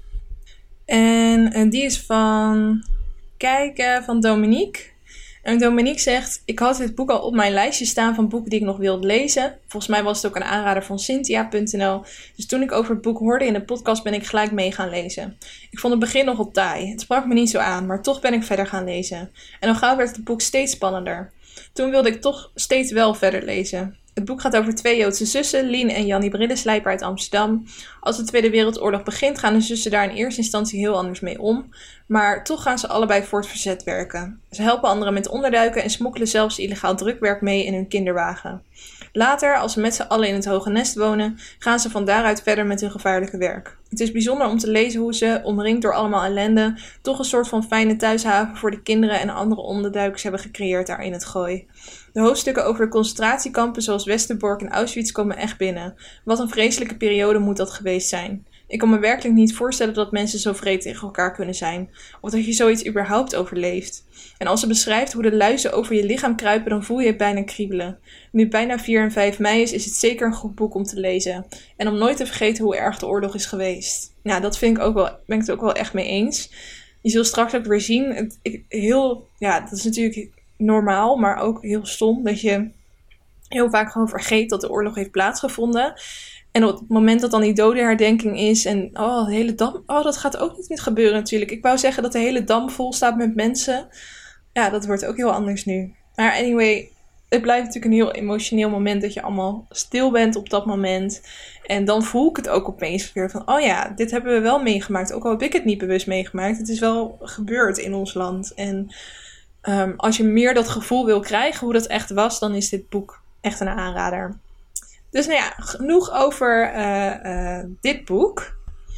En, en die is van Kijken van Dominique. En Dominique zegt: ik had dit boek al op mijn lijstje staan van boeken die ik nog wilde lezen. Volgens mij was het ook een aanrader van Cynthia punt n l. Dus toen ik over het boek hoorde in de podcast ben ik gelijk mee gaan lezen. Ik vond het begin nogal taai. Het sprak me niet zo aan, maar toch ben ik verder gaan lezen. En al gauw werd het boek steeds spannender. Toen wilde ik toch steeds wel verder lezen. Het boek gaat over twee Joodse zussen, Lien en Jannie Brillenslijper uit Amsterdam. Als de Tweede Wereldoorlog begint gaan de zussen daar in eerste instantie heel anders mee om. Maar toch gaan ze allebei voor het verzet werken. Ze helpen anderen met onderduiken en smokkelen zelfs illegaal drukwerk mee in hun kinderwagen. Later, als ze met z'n allen in het Hoge Nest wonen, gaan ze van daaruit verder met hun gevaarlijke werk. Het is bijzonder om te lezen hoe ze, omringd door allemaal ellende, toch een soort van fijne thuishaven voor de kinderen en andere onderduikers hebben gecreëerd daar in het Gooi. De hoofdstukken over de concentratiekampen zoals Westerbork en Auschwitz komen echt binnen. Wat een vreselijke periode moet dat geweest zijn. Ik kan me werkelijk niet voorstellen dat mensen zo wreed tegen elkaar kunnen zijn. Of dat je zoiets überhaupt overleeft. En als ze beschrijft hoe de luizen over je lichaam kruipen, dan voel je het bijna kriebelen. Nu het bijna vier en vijf mei is, is het zeker een goed boek om te lezen. En om nooit te vergeten hoe erg de oorlog is geweest. Nou, dat vind ik ook wel, ben ik het ook wel echt mee eens. Je zult straks ook weer zien. Het, ik, heel, ja, dat is natuurlijk normaal, maar ook heel stom dat je heel vaak gewoon vergeet dat de oorlog heeft plaatsgevonden. En op het moment dat dan die dodenherdenking is en oh, de hele dam, oh, dat gaat ook niet meer gebeuren natuurlijk. Ik wou zeggen dat de hele dam vol staat met mensen. Ja, dat wordt ook heel anders nu. Maar anyway, het blijft natuurlijk een heel emotioneel moment dat je allemaal stil bent op dat moment. En dan voel ik het ook opeens weer van, oh ja, dit hebben we wel meegemaakt. Ook al heb ik het niet bewust meegemaakt. Het is wel gebeurd in ons land. En um, als je meer dat gevoel wil krijgen hoe dat echt was, dan is dit boek echt een aanrader. Dus nou ja, genoeg over uh, uh, dit boek.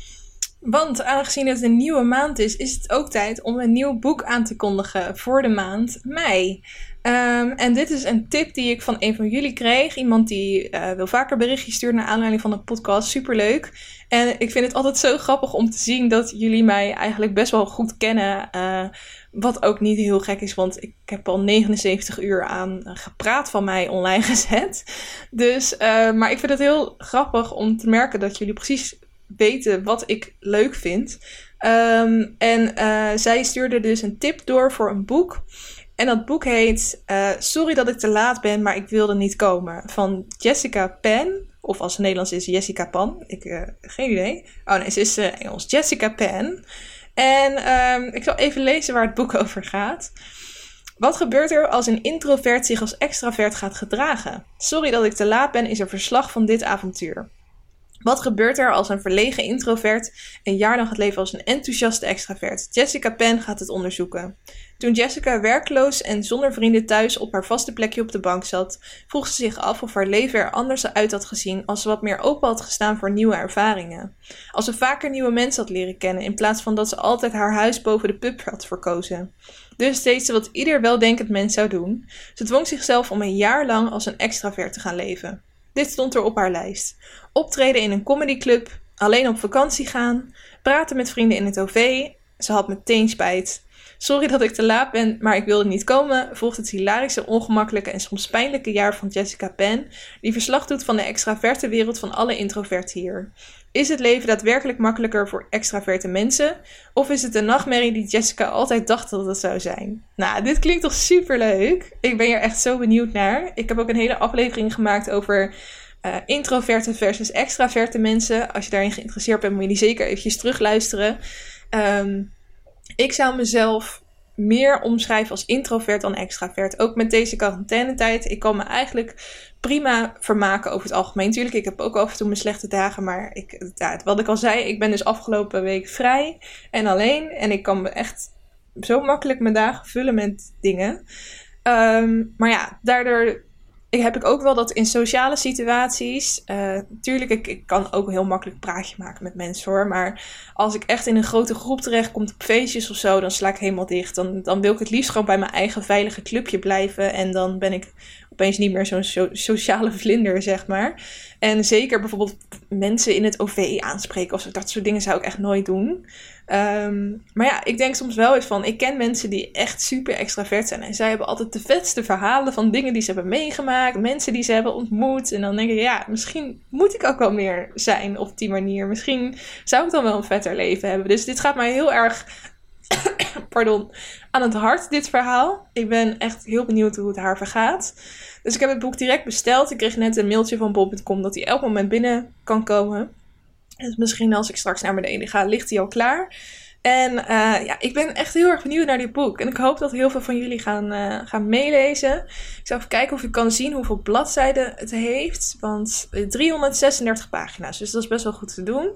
Want aangezien het een nieuwe maand is, is het ook tijd om een nieuw boek aan te kondigen voor de maand mei. Um, en dit is een tip die ik van een van jullie kreeg. Iemand die uh, wil vaker berichtjes sturen naar aanleiding van de podcast. Superleuk. En ik vind het altijd zo grappig om te zien dat jullie mij eigenlijk best wel goed kennen. Uh, wat ook niet heel gek is, want ik heb al negenenzeventig uur aan gepraat van mij online gezet. Dus, uh, maar ik vind het heel grappig om te merken dat jullie precies weten wat ik leuk vind. Um, en uh, zij stuurde dus een tip door voor een boek. En dat boek heet uh, Sorry dat ik te laat ben, maar ik wilde niet komen. Van Jessica Pan. Of als het Nederlands is Jessica Pan. Ik uh, geen idee. Oh nee, ze is uh, Engels. Jessica Pan. En um, ik zal even lezen waar het boek over gaat. Wat gebeurt er als een introvert zich als extravert gaat gedragen? Sorry dat ik te laat ben is een verslag van dit avontuur. Wat gebeurt er als een verlegen introvert een jaar lang gaat leven als een enthousiaste extravert? Jessica Pan gaat het onderzoeken. Toen Jessica werkloos en zonder vrienden thuis op haar vaste plekje op de bank zat, vroeg ze zich af of haar leven er anders uit had gezien als ze wat meer open had gestaan voor nieuwe ervaringen. Als ze vaker nieuwe mensen had leren kennen in plaats van dat ze altijd haar huis boven de pub had verkozen. Dus deed ze wat ieder weldenkend mens zou doen. Ze dwong zichzelf om een jaar lang als een extravert te gaan leven. Dit stond er op haar lijst. Optreden in een comedyclub, alleen op vakantie gaan, praten met vrienden in het O V. Ze had meteen spijt. Sorry dat ik te laat ben, maar ik wilde niet komen, volgt het hilarische, ongemakkelijke en soms pijnlijke jaar van Jessica Pan, die verslag doet van de extraverte wereld van alle introverten hier. Is het leven daadwerkelijk makkelijker voor extraverte mensen? Of is het een nachtmerrie die Jessica altijd dacht dat het zou zijn? Nou, dit klinkt toch superleuk? Ik ben hier echt zo benieuwd naar. Ik heb ook een hele aflevering gemaakt over uh, introverte versus extraverte mensen. Als je daarin geïnteresseerd bent, moet je die zeker eventjes terugluisteren. Um, ik zou mezelf meer omschrijven als introvert dan extravert. Ook met deze quarantainetijd. Ik kan me eigenlijk prima vermaken over het algemeen. Tuurlijk, ik heb ook af en toe mijn slechte dagen. Maar ik, ja, wat ik al zei, ik ben dus afgelopen week vrij en alleen. En ik kan me echt zo makkelijk mijn dagen vullen met dingen. Um, maar ja, daardoor ik heb ik ook wel dat in sociale situaties, uh, tuurlijk, ik, ik kan ook heel makkelijk praatje maken met mensen hoor, maar als ik echt in een grote groep terechtkom op feestjes of zo, dan sla ik helemaal dicht. Dan, dan wil ik het liefst gewoon bij mijn eigen veilige clubje blijven en dan ben ik opeens niet meer zo'n so- sociale vlinder, zeg maar. En zeker bijvoorbeeld mensen in het O V aanspreken of zo, dat soort dingen zou ik echt nooit doen. Um, maar ja, ik denk soms wel eens van, ik ken mensen die echt super extravert zijn. En zij hebben altijd de vetste verhalen van dingen die ze hebben meegemaakt. Mensen die ze hebben ontmoet. En dan denk ik, ja, misschien moet ik ook wel meer zijn op die manier. Misschien zou ik dan wel een vetter leven hebben. Dus dit gaat mij heel erg pardon, aan het hart, dit verhaal. Ik ben echt heel benieuwd hoe het haar vergaat. Dus ik heb het boek direct besteld. Ik kreeg net een mailtje van bol punt com dat hij elk moment binnen kan komen. Dus misschien als ik straks naar beneden ga, ligt hij al klaar. En uh, ja, ik ben echt heel erg benieuwd naar dit boek. En ik hoop dat heel veel van jullie gaan, uh, gaan meelezen. Ik zal even kijken of ik kan zien hoeveel bladzijden het heeft. Want driehonderdzesendertig pagina's, dus dat is best wel goed te doen.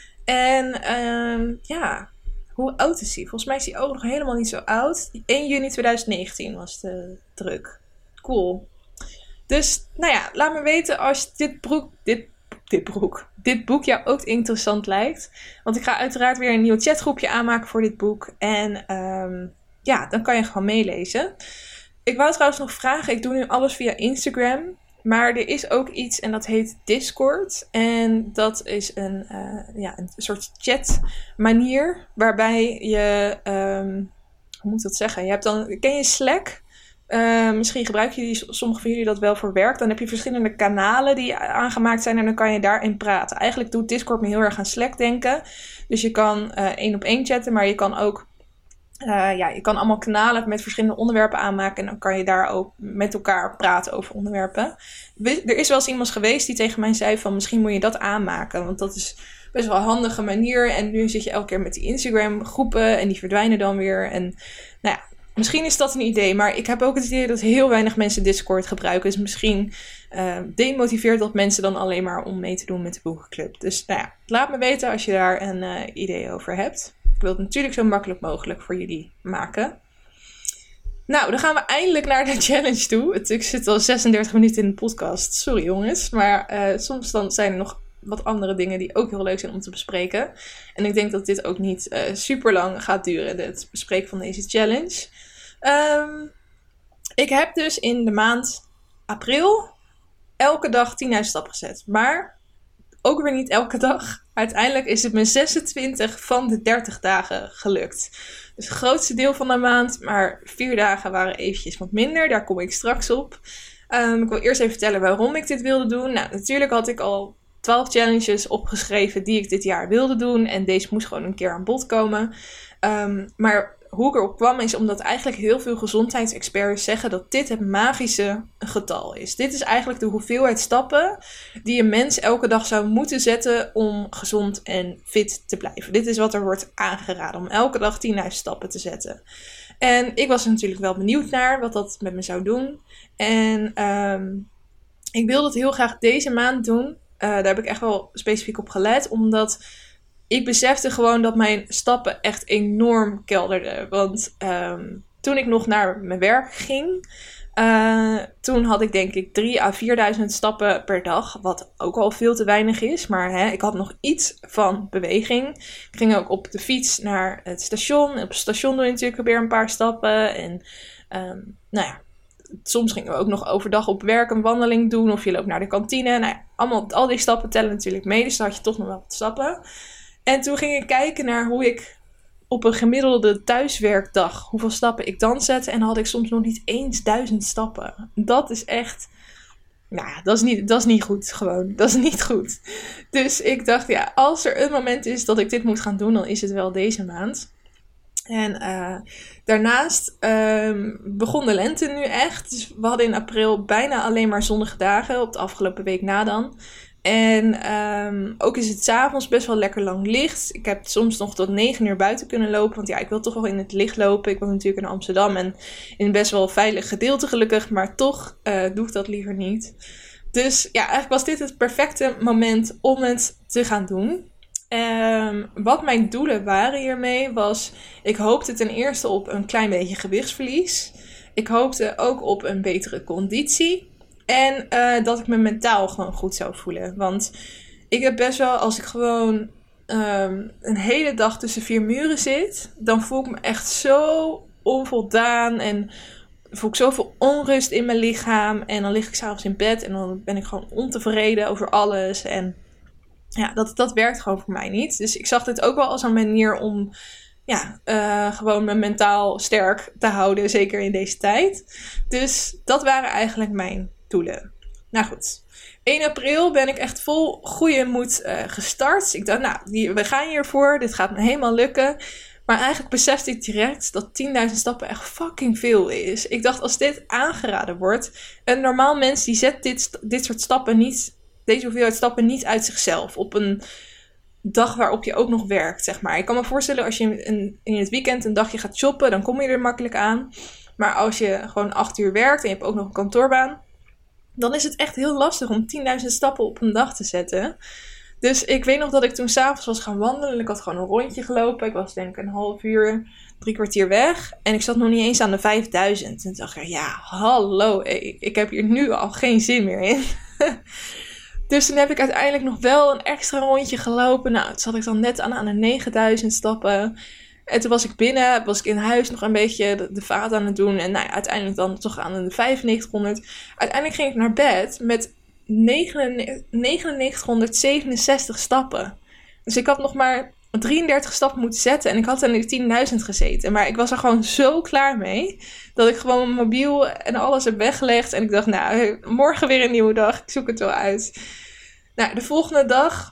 En uh, ja, hoe oud is hij? Volgens mij is hij ook nog helemaal niet zo oud. één juni tweeduizend negentien was de druk. Cool. Dus, nou ja, laat me weten als dit boek... Dit Dit boek. Dit boek jou ook interessant lijkt. Want ik ga uiteraard weer een nieuw chatgroepje aanmaken voor dit boek. En um, ja, dan kan je gewoon meelezen. Ik wou trouwens nog vragen. Ik doe nu alles via Instagram. Maar er is ook iets en dat heet Discord. En dat is een, uh, ja, een soort chatmanier. Waarbij je... Um, hoe moet ik dat zeggen? Je hebt dan, ken je Slack? Uh, misschien gebruiken jullie, sommigen van jullie dat wel voor werk. Dan heb je verschillende kanalen die aangemaakt zijn en dan kan je daarin praten. Eigenlijk doet Discord me heel erg aan Slack denken. Dus je kan uh, één op één chatten, maar je kan ook uh, ja, je kan allemaal kanalen met verschillende onderwerpen aanmaken. En dan kan je daar ook met elkaar praten over onderwerpen. Er is wel eens iemand geweest die tegen mij zei van misschien moet je dat aanmaken. Want dat is best wel een handige manier. En nu zit je elke keer met die Instagram groepen en die verdwijnen dan weer. En nou ja. Misschien is dat een idee, maar ik heb ook het idee dat heel weinig mensen Discord gebruiken. Dus misschien uh, demotiveert dat mensen dan alleen maar om mee te doen met de boekenclub. Dus nou ja, laat me weten als je daar een uh, idee over hebt. Ik wil het natuurlijk zo makkelijk mogelijk voor jullie maken. Nou, dan gaan we eindelijk naar de challenge toe. Ik zit al zesendertig minuten in de podcast. Sorry jongens, maar uh, soms dan zijn er nog wat andere dingen die ook heel leuk zijn om te bespreken. En ik denk dat dit ook niet uh, super lang gaat duren, het bespreken van deze challenge. Um, ik heb dus in de maand april elke dag tienduizend stappen gezet. Maar ook weer niet elke dag. Uiteindelijk is het me zesentwintig van de dertig dagen gelukt. Dus het grootste deel van de maand, maar vier dagen waren eventjes wat minder. Daar kom ik straks op. Um, ik wil eerst even vertellen waarom ik dit wilde doen. Nou, natuurlijk had ik al twaalf challenges opgeschreven die ik dit jaar wilde doen. En deze moest gewoon een keer aan bod komen. Um, maar hoe ik erop kwam is omdat eigenlijk heel veel gezondheidsexperts zeggen dat dit het magische getal is. Dit is eigenlijk de hoeveelheid stappen die een mens elke dag zou moeten zetten om gezond en fit te blijven. Dit is wat er wordt aangeraden, om elke dag tienduizend stappen te zetten. En ik was er natuurlijk wel benieuwd naar wat dat met me zou doen. En um, ik wilde het heel graag deze maand doen. Uh, daar heb ik echt wel specifiek op gelet, omdat ik besefte gewoon dat mijn stappen echt enorm kelderden. Want um, toen ik nog naar mijn werk ging, uh, toen had ik denk ik drie à vierduizend stappen per dag. Wat ook al veel te weinig is. Maar hè, ik had nog iets van beweging. Ik ging ook op de fiets naar het station. Op het station doe je natuurlijk weer een paar stappen. En um, nou ja, soms gingen we ook nog overdag op werk een wandeling doen. Of je loopt naar de kantine. Nou ja, allemaal, al die stappen tellen natuurlijk mee. Dus dan had je toch nog wel wat stappen. En toen ging ik kijken naar hoe ik op een gemiddelde thuiswerkdag, hoeveel stappen ik dan zette. En dan had ik soms nog niet eens duizend stappen. Dat is echt, nou, dat is niet, dat is niet goed gewoon. Dat is niet goed. Dus ik dacht, ja, als er een moment is dat ik dit moet gaan doen, dan is het wel deze maand. En uh, daarnaast um, begon de lente nu echt. Dus we hadden in april bijna alleen maar zonnige dagen, op de afgelopen week na dan. En um, ook is het 's avonds best wel lekker lang licht. Ik heb soms nog tot negen uur buiten kunnen lopen. Want ja, ik wil toch wel in het licht lopen. Ik woon natuurlijk in Amsterdam en in een best wel veilig gedeelte gelukkig. Maar toch uh, doe ik dat liever niet. Dus ja, eigenlijk was dit het perfecte moment om het te gaan doen. Um, wat mijn doelen waren hiermee was, ik hoopte ten eerste op een klein beetje gewichtsverlies. Ik hoopte ook op een betere conditie. En uh, dat ik me mentaal gewoon goed zou voelen. Want ik heb best wel, als ik gewoon um, een hele dag tussen vier muren zit, dan voel ik me echt zo onvoldaan en voel ik zoveel onrust in mijn lichaam. En dan lig ik 's avonds in bed en dan ben ik gewoon ontevreden over alles. En ja, dat, dat werkt gewoon voor mij niet. Dus ik zag dit ook wel als een manier om ja, uh, gewoon me mentaal sterk te houden, zeker in deze tijd. Dus dat waren eigenlijk mijn doelen. Nou goed, één april ben ik echt vol goede moed uh, gestart. Ik dacht, nou, die, we gaan hiervoor. Dit gaat me helemaal lukken. Maar eigenlijk besefte ik direct dat tienduizend stappen echt fucking veel is. Ik dacht, als dit aangeraden wordt, een normaal mens die zet dit, dit soort stappen niet, deze hoeveelheid stappen niet uit zichzelf. Op een dag waarop je ook nog werkt, zeg maar. Ik kan me voorstellen, als je in, in het weekend een dagje gaat shoppen, dan kom je er makkelijk aan. Maar als je gewoon acht uur werkt en je hebt ook nog een kantoorbaan, dan is het echt heel lastig om tienduizend stappen op een dag te zetten. Dus ik weet nog dat ik toen 's avonds was gaan wandelen. Ik had gewoon een rondje gelopen. Ik was denk ik een half uur, drie kwartier weg. En ik zat nog niet eens aan de vijfduizend. En toen dacht ik, ja, hallo. Ik heb hier nu al geen zin meer in. Dus toen heb ik uiteindelijk nog wel een extra rondje gelopen. Nou, toen zat ik dan net aan, aan de negenduizend stappen. En toen was ik binnen, was ik in huis nog een beetje de, de vaat aan het doen. En nou ja, uiteindelijk dan toch aan de vijfennegentighonderd. Uiteindelijk ging ik naar bed met negenennegentighonderdzevenenzestig stappen. Dus ik had nog maar drieëndertig stappen moeten zetten. En ik had aan de tienduizend gezeten. Maar ik was er gewoon zo klaar mee, dat ik gewoon mijn mobiel en alles heb weggelegd. En ik dacht, nou, morgen weer een nieuwe dag. Ik zoek het wel uit. Nou, de volgende dag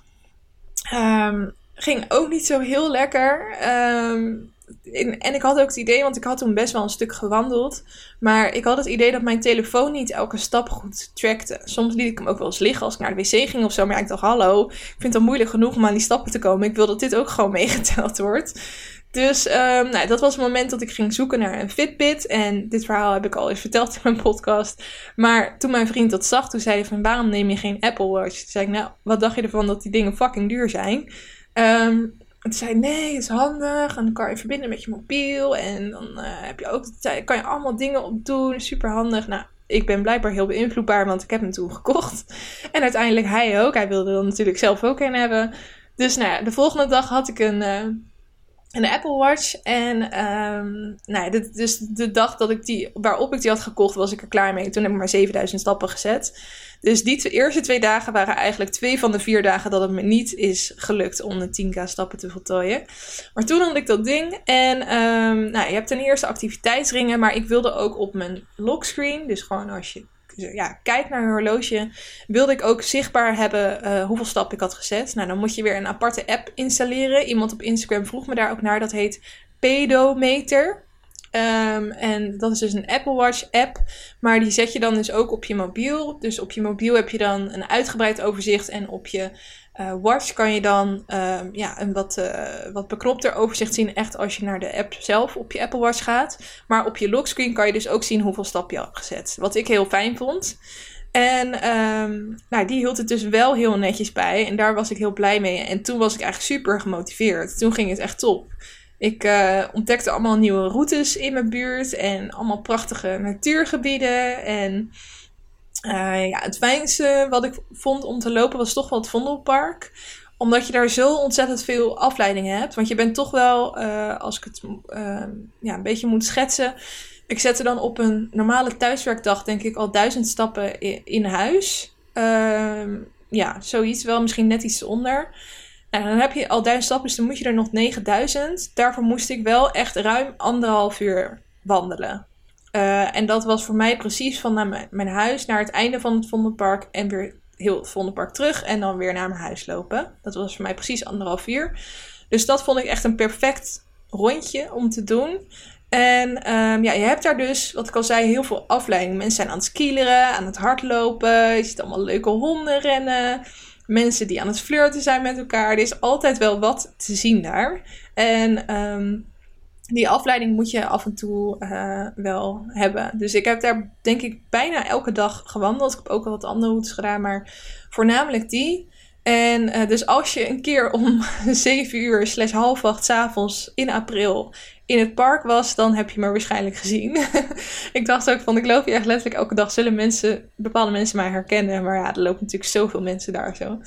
Um, ging ook niet zo heel lekker. Um, in, en ik had ook het idee, want ik had toen best wel een stuk gewandeld. Maar ik had het idee dat mijn telefoon niet elke stap goed trackte. Soms liet ik hem ook wel eens liggen als ik naar de wc ging of zo. Maar ik dacht, hallo, ik vind het al moeilijk genoeg om aan die stappen te komen. Ik wil dat dit ook gewoon meegeteld wordt. Dus um, nou, dat was het moment dat ik ging zoeken naar een Fitbit. En dit verhaal heb ik al eens verteld in mijn podcast. Maar toen mijn vriend dat zag, toen zei hij van, waarom neem je geen Apple Watch? Toen zei ik, nou, wat dacht je ervan dat die dingen fucking duur zijn? Um, en toen zei hij, nee, het is handig. En dan kan je verbinden met je mobiel. En dan uh, heb je ook, kan je allemaal dingen op doen. Super handig. Nou, ik ben blijkbaar heel beïnvloedbaar, want ik heb hem toen gekocht. En uiteindelijk hij ook. Hij wilde er natuurlijk zelf ook een hebben. Dus nou ja, de volgende dag had ik een... Uh, Een Apple Watch. En um, nou, dit, dus de dag dat ik die, waarop ik die had gekocht, was ik er klaar mee. Toen heb ik maar zevenduizend stappen gezet. Dus die twee, eerste twee dagen waren eigenlijk twee van de vier dagen dat het me niet is gelukt om de tien k stappen te voltooien. Maar toen had ik dat ding. En um, nou, je hebt ten eerste activiteitsringen. Maar ik wilde ook op mijn lockscreen, dus gewoon als je ja, kijk naar een horloge, wilde ik ook zichtbaar hebben uh, hoeveel stappen ik had gezet. Nou, dan moet je weer een aparte app installeren. Iemand op Instagram vroeg me daar ook naar. Dat heet Pedometer. Um, en dat is dus een Apple Watch app. Maar die zet je dan dus ook op je mobiel. Dus op je mobiel heb je dan een uitgebreid overzicht. En op je uh, watch kan je dan uh, ja, een wat, uh, wat beknopter overzicht zien. Echt als je naar de app zelf op je Apple Watch gaat. Maar op je lockscreen kan je dus ook zien hoeveel stappen je hebt gezet. Wat ik heel fijn vond. En um, nou, die hield het dus wel heel netjes bij. En daar was ik heel blij mee. En toen was ik eigenlijk super gemotiveerd. Toen ging het echt top. Ik uh, ontdekte allemaal nieuwe routes in mijn buurt. En allemaal prachtige natuurgebieden. En uh, ja, het fijnste wat ik vond om te lopen was toch wel het Vondelpark. Omdat je daar zo ontzettend veel afleidingen hebt. Want je bent toch wel, uh, als ik het uh, ja, een beetje moet schetsen. Ik zette dan op een normale thuiswerkdag denk ik al duizend stappen in, in huis. Uh, ja, zoiets wel. Misschien net iets onder. En dan heb je al duizend stappen, dus dan moet je er nog negenduizend. Daarvoor moest ik wel echt ruim anderhalf uur wandelen. Uh, en dat was voor mij precies van naar mijn, mijn huis naar het einde van het Vondelpark. En weer heel het Vondelpark terug en dan weer naar mijn huis lopen. Dat was voor mij precies anderhalf uur. Dus dat vond ik echt een perfect rondje om te doen. En um, ja, je hebt daar dus, wat ik al zei, heel veel afleiding. Mensen zijn aan het skileren, aan het hardlopen. Je ziet allemaal leuke honden rennen. Mensen die aan het flirten zijn met elkaar. Er is altijd wel wat te zien daar. En um, die afleiding moet je af en toe uh, wel hebben. Dus ik heb daar denk ik bijna elke dag gewandeld. Ik heb ook wel wat andere routes gedaan, maar voornamelijk die. En uh, dus als je een keer om zeven uur slash half acht 's avonds in april in het park was, dan heb je me waarschijnlijk gezien. Ik dacht ook van, ik loop hier echt letterlijk elke dag. Zullen mensen, bepaalde mensen mij herkennen? Maar ja, er lopen natuurlijk zoveel mensen daar zo.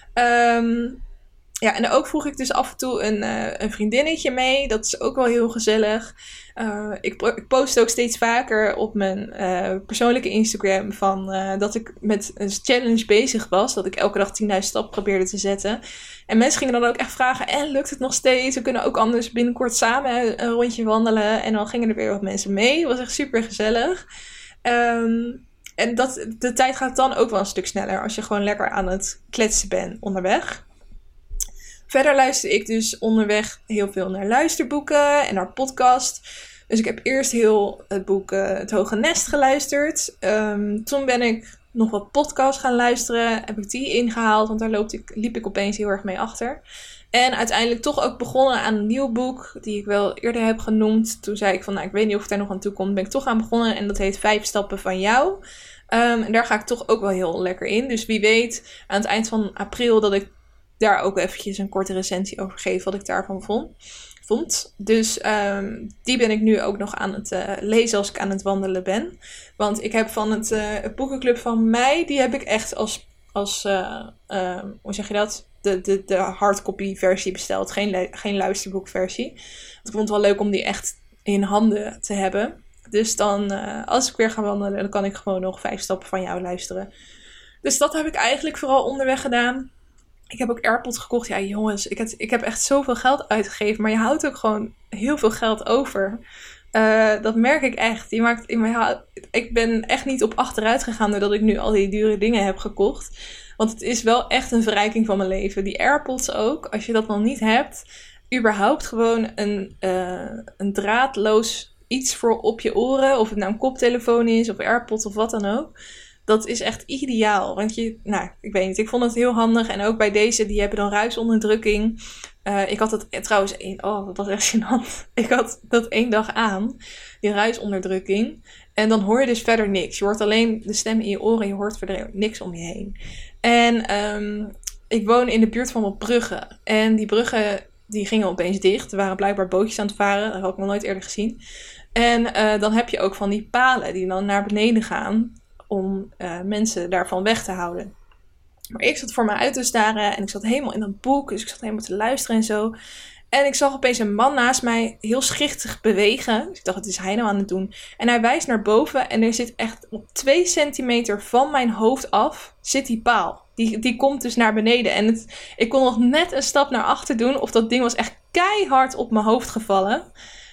Um, ja, en ook vroeg ik dus af en toe een, uh, een vriendinnetje mee. Dat is ook wel heel gezellig. Uh, ik, ik post ook steeds vaker op mijn uh, persoonlijke Instagram van uh, dat ik met een challenge bezig was. Dat ik elke dag tienduizend stappen probeerde te zetten. En mensen gingen dan ook echt vragen, en lukt het nog steeds? We kunnen ook anders binnenkort samen een rondje wandelen. En dan gingen er weer wat mensen mee. Het was echt super gezellig. Um, en dat, de tijd gaat dan ook wel een stuk sneller als je gewoon lekker aan het kletsen bent onderweg. Verder luister ik dus onderweg heel veel naar luisterboeken en naar podcast. Dus ik heb eerst heel het boek uh, Het Hoge Nest geluisterd. Um, toen ben ik nog wat podcasts gaan luisteren. Heb ik die ingehaald, want daar loop ik, liep ik opeens heel erg mee achter. En uiteindelijk toch ook begonnen aan een nieuw boek, die ik wel eerder heb genoemd. Toen zei ik van, nou, ik weet niet of ik daar nog aan toe kom. Ben ik toch aan begonnen en dat heet Vijf Stappen van Jou. Um, en daar ga ik toch ook wel heel lekker in. Dus wie weet aan het eind van april dat ik daar ook eventjes een korte recensie over geef wat ik daarvan vond. vond. Dus um, die ben ik nu ook nog aan het uh, lezen als ik aan het wandelen ben. Want ik heb van het, uh, het boekenclub van mei, die heb ik echt als, als uh, uh, hoe zeg je dat? De, de, de hardcopy versie besteld. Geen, lu- geen luisterboekversie. Want ik vond het wel leuk om die echt in handen te hebben. Dus dan, uh, als ik weer ga wandelen, dan kan ik gewoon nog vijf stappen van jou luisteren. Dus dat heb ik eigenlijk vooral onderweg gedaan. Ik heb ook AirPods gekocht. Ja, jongens, ik heb, ik heb echt zoveel geld uitgegeven. Maar je houdt ook gewoon heel veel geld over. Uh, dat merk ik echt. Je maakt, ik ben echt niet op achteruit gegaan doordat ik nu al die dure dingen heb gekocht. Want het is wel echt een verrijking van mijn leven. Die AirPods ook. Als je dat nog niet hebt. Überhaupt gewoon een, uh, een draadloos iets voor op je oren. Of het nou een koptelefoon is of AirPods of wat dan ook. Dat is echt ideaal. Want je, nou, ik weet niet. Ik vond het heel handig. En ook bij deze, die hebben dan ruisonderdrukking. Uh, ik had het eh, trouwens één. Oh, dat was echt gênant. Ik had dat één dag aan. Die ruisonderdrukking. En dan hoor je dus verder niks. Je hoort alleen de stem in je oren. En je hoort verder niks om je heen. En um, ik woon in de buurt van wat bruggen. En die bruggen, die gingen opeens dicht. Er waren blijkbaar bootjes aan het varen. Dat had ik nog nooit eerder gezien. En uh, dan heb je ook van die palen die dan naar beneden gaan. Om uh, mensen daarvan weg te houden. Maar ik zat voor me uit te staren. En ik zat helemaal in dat boek. Dus ik zat helemaal te luisteren en zo. En ik zag opeens een man naast mij heel schichtig bewegen. Dus ik dacht, wat is hij nou aan het doen? En hij wijst naar boven. En er zit echt op twee centimeter van mijn hoofd af. Zit die paal. Die, die komt dus naar beneden. En het, ik kon nog net een stap naar achter doen. Of dat ding was echt keihard op mijn hoofd gevallen.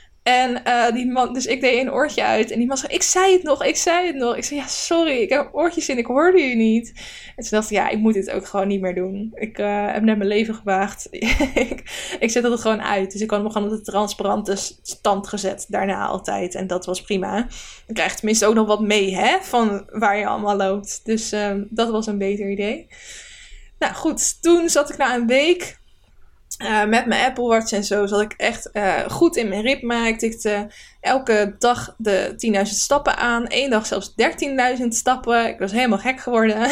En uh, die man, dus ik deed een oortje uit. En die man zei, ik zei het nog, ik zei het nog. Ik zei, ja, sorry, ik heb oortjes in, ik hoorde je niet. En toen dacht ik, ja, ik moet dit ook gewoon niet meer doen. Ik uh, heb net mijn leven gewaagd. ik, ik zet het gewoon uit. Dus ik had hem gewoon op de transparante stand gezet. Daarna altijd. En dat was prima. Dan krijg je tenminste ook nog wat mee, hè. Van waar je allemaal loopt. Dus uh, dat was een beter idee. Nou goed, toen zat ik na een week... Uh, met mijn Apple Watch en zo zat ik echt uh, goed in mijn ritme. Ik tikte elke dag de tienduizend stappen aan. Eén dag zelfs dertienduizend stappen. Ik was helemaal gek geworden.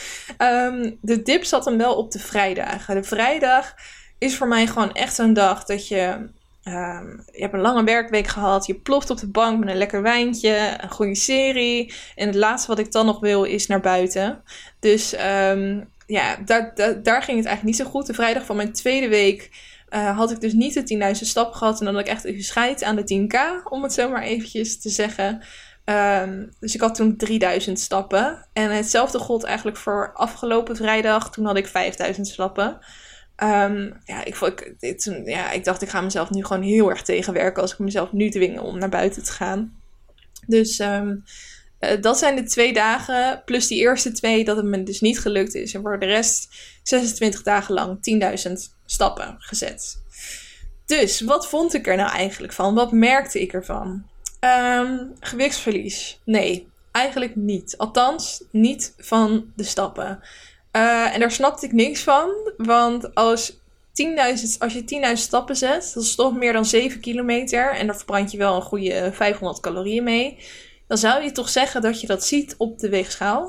um, de dip zat hem wel op de vrijdagen. De vrijdag is voor mij gewoon echt zo'n dag dat je... Um, je hebt een lange werkweek gehad. Je ploft op de bank met een lekker wijntje. Een goede serie. En het laatste wat ik dan nog wil is naar buiten. Dus... Um, Ja, daar, daar, daar ging het eigenlijk niet zo goed. De vrijdag van mijn tweede week uh, had ik dus niet de tienduizend stappen gehad. En dan had ik echt even scheid aan de tien k, om het zo maar eventjes te zeggen. Um, dus ik had toen drieduizend stappen. En hetzelfde gold eigenlijk voor afgelopen vrijdag. Toen had ik vijfduizend stappen. Um, ja, ik, ik, dit, ja, ik dacht, ik ga mezelf nu gewoon heel erg tegenwerken als ik mezelf nu dwing om naar buiten te gaan. Dus... Um, Uh, dat zijn de twee dagen, plus die eerste twee, dat het me dus niet gelukt is. En voor de rest zesentwintig dagen lang tienduizend stappen gezet. Dus, wat vond ik er nou eigenlijk van? Wat merkte ik ervan? Um, gewichtsverlies? Nee, eigenlijk niet. Althans, niet van de stappen. Uh, en daar snapte ik niks van, want als... tienduizend, als je tienduizend stappen zet, dat is toch meer dan zeven kilometer. En daar verbrand je wel een goede vijfhonderd calorieën mee. Dan zou je toch zeggen dat je dat ziet op de weegschaal.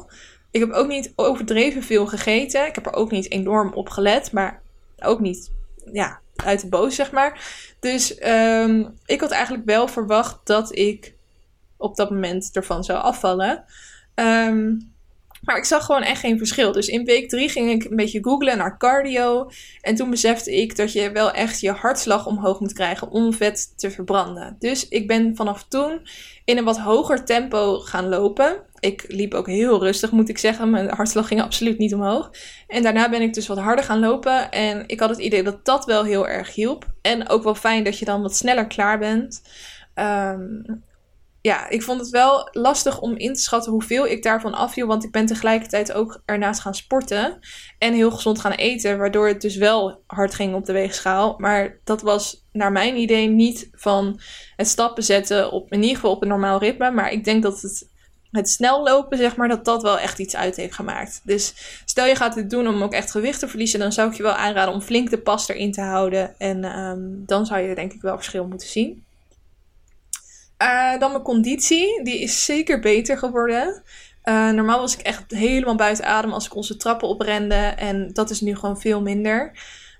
Ik heb ook niet overdreven veel gegeten. Ik heb er ook niet enorm op gelet. Maar ook niet ja, uit de boos, zeg maar. Dus um, ik had eigenlijk wel verwacht dat ik op dat moment ervan zou afvallen. Um, maar ik zag gewoon echt geen verschil. Dus in week drie ging ik een beetje googlen naar cardio. En toen besefte ik dat je wel echt je hartslag omhoog moet krijgen om vet te verbranden. Dus ik ben vanaf toen in een wat hoger tempo gaan lopen. Ik liep ook heel rustig, moet ik zeggen. Mijn hartslag ging absoluut niet omhoog. En daarna ben ik dus wat harder gaan lopen. En ik had het idee dat dat wel heel erg hielp. En ook wel fijn dat je dan wat sneller klaar bent. Um, ja, ik vond het wel lastig om in te schatten hoeveel ik daarvan afviel. Want ik ben tegelijkertijd ook ernaast gaan sporten. En heel gezond gaan eten. Waardoor het dus wel hard ging op de weegschaal. Maar dat was naar mijn idee niet van het stappen zetten op in ieder geval op een normaal ritme. Maar ik denk dat het... Het snel lopen, zeg maar, dat dat wel echt iets uit heeft gemaakt. Dus stel je gaat dit doen om ook echt gewicht te verliezen, dan zou ik je wel aanraden om flink de pas erin te houden. En um, dan zou je denk ik wel verschil moeten zien. Uh, dan mijn conditie, die is zeker beter geworden. Uh, normaal was ik echt helemaal buiten adem als ik onze trappen oprende. En dat is nu gewoon veel minder.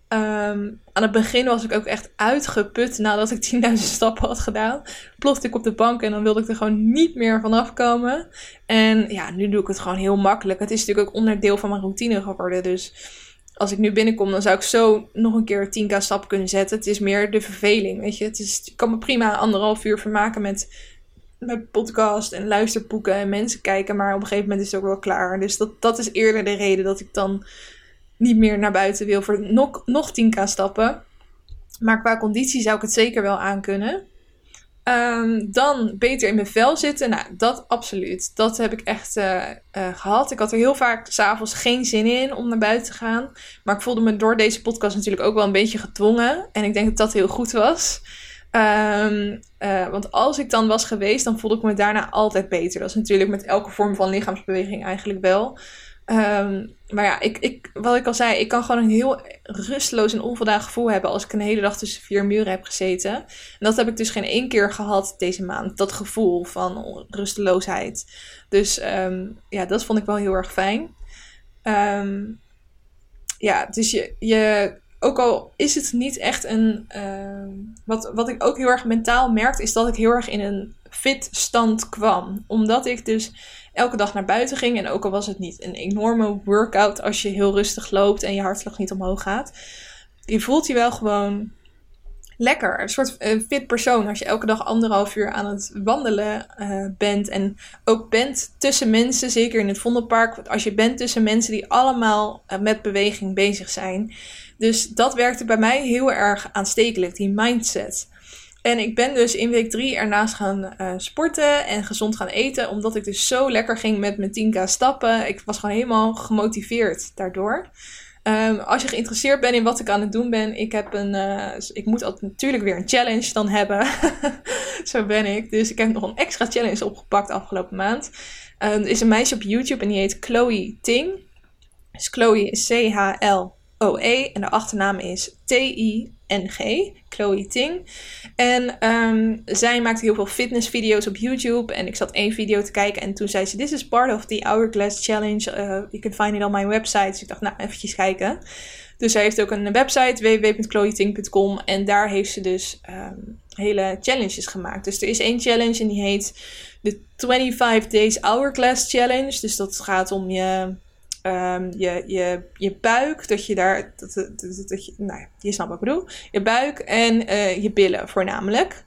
Um, aan het begin was ik ook echt uitgeput nadat ik tienduizend stappen had gedaan. Plofte ik op de bank en dan wilde ik er gewoon niet meer vanaf komen. En ja, nu doe ik het gewoon heel makkelijk. Het is natuurlijk ook onderdeel van mijn routine geworden. Dus als ik nu binnenkom, dan zou ik zo nog een keer tien k stap kunnen zetten. Het is meer de verveling, weet je. Het is, ik kan me prima anderhalf uur vermaken met, met podcast en luisterboeken en mensen kijken. Maar op een gegeven moment is het ook wel klaar. Dus dat, dat is eerder de reden dat ik dan niet meer naar buiten wil voor nog, nog tien k stappen. Maar qua conditie zou ik het zeker wel aankunnen. Um, dan beter in mijn vel zitten. Nou, dat absoluut. Dat heb ik echt uh, uh, gehad. Ik had er heel vaak 's avonds geen zin in om naar buiten te gaan. Maar ik voelde me door deze podcast natuurlijk ook wel een beetje gedwongen. En ik denk dat dat heel goed was. Um, uh, want als ik dan was geweest, dan voelde ik me daarna altijd beter. Dat is natuurlijk met elke vorm van lichaamsbeweging eigenlijk wel. Um, maar ja, ik, ik, wat ik al zei, ik kan gewoon een heel rusteloos en onvoldaan gevoel hebben als ik een hele dag tussen vier muren heb gezeten. En dat heb ik dus geen één keer gehad deze maand, dat gevoel van rusteloosheid. Dus um, ja, dat vond ik wel heel erg fijn. Um, ja, dus je, je, ook al is het niet echt een, uh, wat, wat ik ook heel erg mentaal merkte, is dat ik heel erg in een fit stand kwam. Omdat ik dus elke dag naar buiten ging. En ook al was het niet een enorme workout als je heel rustig loopt en je hartslag niet omhoog gaat. Je voelt je wel gewoon lekker. Een soort uh, fit persoon als je elke dag anderhalf uur aan het wandelen uh, bent. En ook bent tussen mensen, zeker in het Vondelpark. Als je bent tussen mensen die allemaal uh, met beweging bezig zijn. Dus dat werkte bij mij heel erg aanstekelijk, die mindset. En ik ben dus in week drie ernaast gaan uh, sporten en gezond gaan eten. Omdat ik dus zo lekker ging met mijn tien k stappen. Ik was gewoon helemaal gemotiveerd daardoor. Um, als je geïnteresseerd bent in wat ik aan het doen ben. Ik heb een, uh, ik moet altijd natuurlijk weer een challenge dan hebben. Zo ben ik. Dus ik heb nog een extra challenge opgepakt afgelopen maand. Um, er is een meisje op YouTube en die heet Chloe Ting. Dus Chloe is C H L O E en de achternaam is T I N G. Chloe Ting. En um, zij maakt heel veel fitnessvideo's op YouTube. En ik zat één video te kijken en toen zei ze: This is part of the Hourglass Challenge. Uh, you can find it on my website. Dus ik dacht, nou, eventjes kijken. Dus zij heeft ook een website, w w w punt chloe ting punt com. En daar heeft ze dus um, hele challenges gemaakt. Dus er is één challenge en die heet de vijfentwintig Days Hourglass Challenge. Dus dat gaat om je... Um, je, je, je buik, dat je daar, dat, dat, dat, dat je, nou ja, je snapt wat ik bedoel. Je buik en uh, je billen voornamelijk.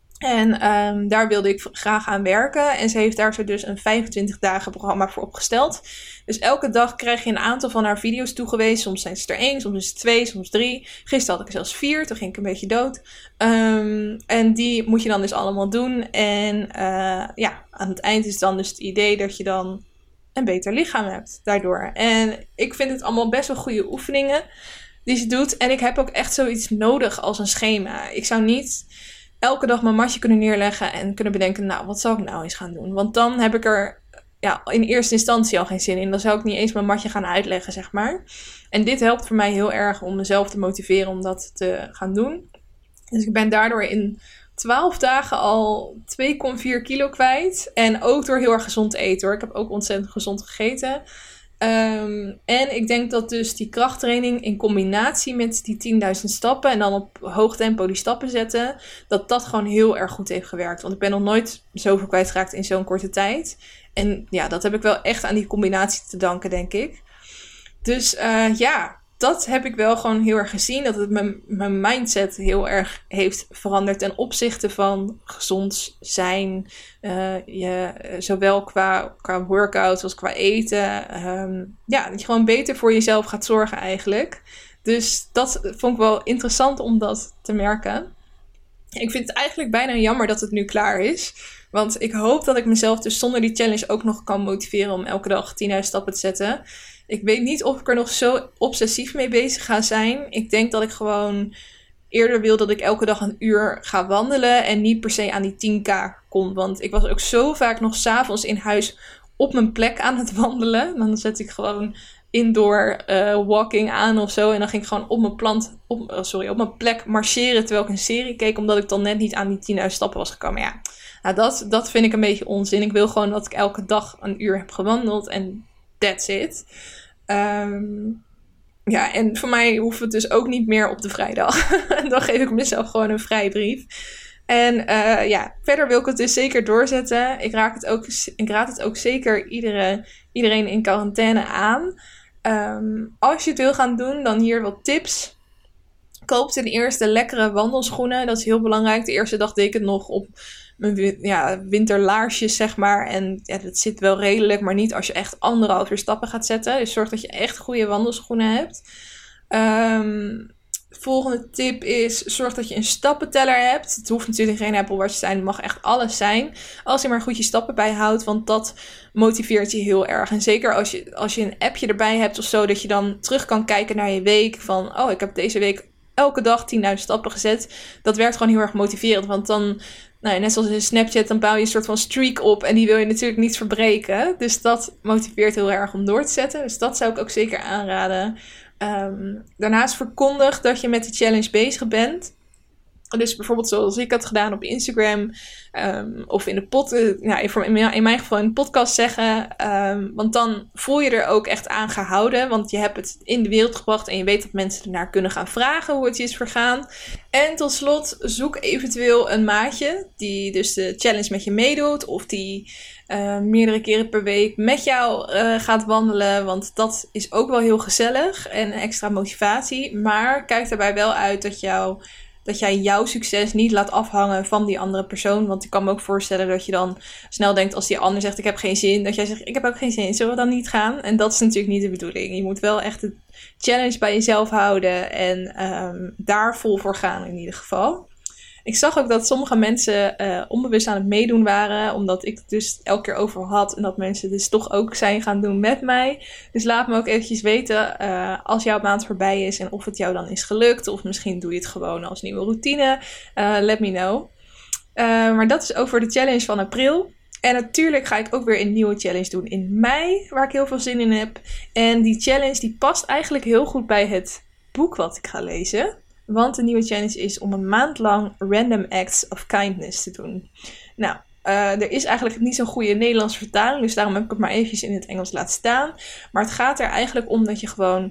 En um, daar wilde ik graag aan werken. En ze heeft daar zo dus een vijfentwintig dagen programma voor opgesteld. Dus elke dag krijg je een aantal van haar video's toegewezen. Soms zijn het er één, soms is het twee, soms drie. Gisteren had ik er zelfs vier, toen ging ik een beetje dood. Um, en die moet je dan dus allemaal doen. En uh, ja, aan het eind is dan dus het idee dat je dan een beter lichaam hebt daardoor. En ik vind het allemaal best wel goede oefeningen die ze doet. En ik heb ook echt zoiets nodig als een schema. Ik zou niet elke dag mijn matje kunnen neerleggen en kunnen bedenken, nou, wat zal ik nou eens gaan doen? Want dan heb ik er ja, in eerste instantie al geen zin in. Dan zou ik niet eens mijn matje gaan uitleggen, zeg maar. En dit helpt voor mij heel erg om mezelf te motiveren om dat te gaan doen. Dus ik ben daardoor in twaalf dagen al twee komma vier kilo kwijt. En ook door heel erg gezond te eten hoor. Ik heb ook ontzettend gezond gegeten. Um, en ik denk dat dus die krachttraining in combinatie met die tienduizend stappen en dan op hoog tempo die stappen zetten, dat dat gewoon heel erg goed heeft gewerkt. Want ik ben nog nooit zoveel kwijtgeraakt in zo'n korte tijd. En ja, dat heb ik wel echt aan die combinatie te danken, denk ik. Dus uh, ja, dat heb ik wel gewoon heel erg gezien. Dat het mijn, mijn mindset heel erg heeft veranderd ten opzichte van gezond zijn. Uh, je, zowel qua, qua workouts als qua eten. Um, ja, dat je gewoon beter voor jezelf gaat zorgen eigenlijk. Dus dat vond ik wel interessant om dat te merken. Ik vind het eigenlijk bijna jammer dat het nu klaar is. Want ik hoop dat ik mezelf dus zonder die challenge ook nog kan motiveren om elke dag tienduizend stappen te zetten. Ik weet niet of ik er nog zo obsessief mee bezig ga zijn. Ik denk dat ik gewoon eerder wil dat ik elke dag een uur ga wandelen en niet per se aan die tien k kom. Want ik was ook zo vaak nog 's avonds in huis op mijn plek aan het wandelen. Dan zet ik gewoon indoor uh, walking aan of zo. En dan ging ik gewoon op mijn, plant, op, oh sorry, op mijn plek marcheren terwijl ik een serie keek. Omdat ik dan net niet aan die tienduizend stappen was gekomen. Ja, nou dat, dat vind ik een beetje onzin. Ik wil gewoon dat ik elke dag een uur heb gewandeld en that's it. Um, ja, en voor mij hoeft het dus ook niet meer op de vrijdag. Dan geef ik mezelf gewoon een vrijbrief. En uh, ja, verder wil ik het dus zeker doorzetten. Ik, raak het ook, ik raad het ook zeker iedere, iedereen in quarantaine aan. Um, als je het wil gaan doen, dan hier wat tips. Koop ten eerste lekkere wandelschoenen. Dat is heel belangrijk. De eerste dag deed ik het nog op mijn ja, winterlaarsjes, zeg maar. En ja, dat zit wel redelijk, maar niet als je echt anderhalf uur stappen gaat zetten. Dus zorg dat je echt goede wandelschoenen hebt. Um, volgende tip is, zorg dat je een stappenteller hebt. Het hoeft natuurlijk geen Apple Watch te zijn, het mag echt alles zijn. Als je maar goed je stappen bijhoudt, want dat motiveert je heel erg. En zeker als je, als je een appje erbij hebt of zo, dat je dan terug kan kijken naar je week. Van, oh, ik heb deze week elke dag tienduizend stappen gezet. Dat werkt gewoon heel erg motiverend, want dan, nou ja, net zoals in Snapchat, dan bouw je een soort van streak op en die wil je natuurlijk niet verbreken. Dus dat motiveert heel erg om door te zetten. Dus dat zou ik ook zeker aanraden. Um, daarnaast verkondig dat je met de challenge bezig bent. Dus bijvoorbeeld zoals ik had gedaan op Instagram. Um, of in de pod, uh, nou, in, in mijn geval in de podcast zeggen. Um, want dan voel je er ook echt aan gehouden. Want je hebt het in de wereld gebracht. En je weet dat mensen ernaar kunnen gaan vragen hoe het je is vergaan. En tot slot, zoek eventueel een maatje. Die dus de challenge met je meedoet. Of die uh, meerdere keren per week met jou uh, gaat wandelen. Want dat is ook wel heel gezellig. En een extra motivatie. Maar kijk daarbij wel uit dat jou... dat jij jouw succes niet laat afhangen van die andere persoon. Want ik kan me ook voorstellen dat je dan snel denkt als die ander zegt ik heb geen zin. Dat jij zegt ik heb ook geen zin. Zullen we dan niet gaan? En dat is natuurlijk niet de bedoeling. Je moet wel echt de challenge bij jezelf houden. En um, daar vol voor gaan in ieder geval. Ik zag ook dat sommige mensen uh, onbewust aan het meedoen waren. Omdat ik het dus elke keer over had. En dat mensen dus toch ook zijn gaan doen met mij. Dus laat me ook eventjes weten uh, als jouw maand voorbij is. En of het jou dan is gelukt. Of misschien doe je het gewoon als nieuwe routine. Uh, let me know. Uh, maar dat is over de challenge van april. En natuurlijk ga ik ook weer een nieuwe challenge doen in mei. Waar ik heel veel zin in heb. En die challenge die past eigenlijk heel goed bij het boek wat ik ga lezen. Want de nieuwe challenge is om een maand lang random acts of kindness te doen. Nou, uh, er is eigenlijk niet zo'n goede Nederlandse vertaling. Dus daarom heb ik het maar eventjes in het Engels laten staan. Maar het gaat er eigenlijk om dat je gewoon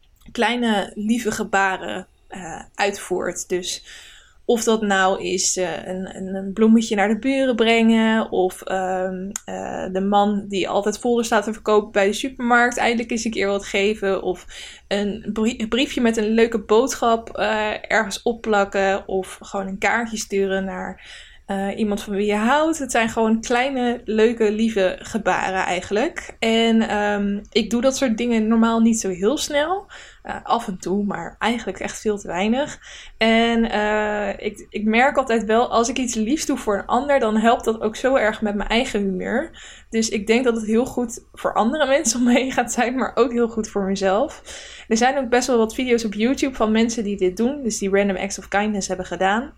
kleine lieve gebaren uh, uitvoert. Dus of dat nou is uh, een, een bloemetje naar de buren brengen. Of uh, uh, de man die altijd folder staat te verkopen bij de supermarkt eindelijk eens een keer wat geven. Of een briefje met een leuke boodschap uh, ergens opplakken. Of gewoon een kaartje sturen naar uh, iemand van wie je houdt. Het zijn gewoon kleine, leuke, lieve gebaren eigenlijk. En um, ik doe dat soort dingen normaal niet zo heel snel. Uh, af en toe, maar eigenlijk echt veel te weinig. En uh, ik, ik merk altijd wel, als ik iets liefs doe voor een ander, dan helpt dat ook zo erg met mijn eigen humeur. Dus ik denk dat het heel goed voor andere mensen om me heen gaat zijn, maar ook heel goed voor mezelf. Er zijn ook best wel wat video's op YouTube van mensen die dit doen, dus die random acts of kindness hebben gedaan.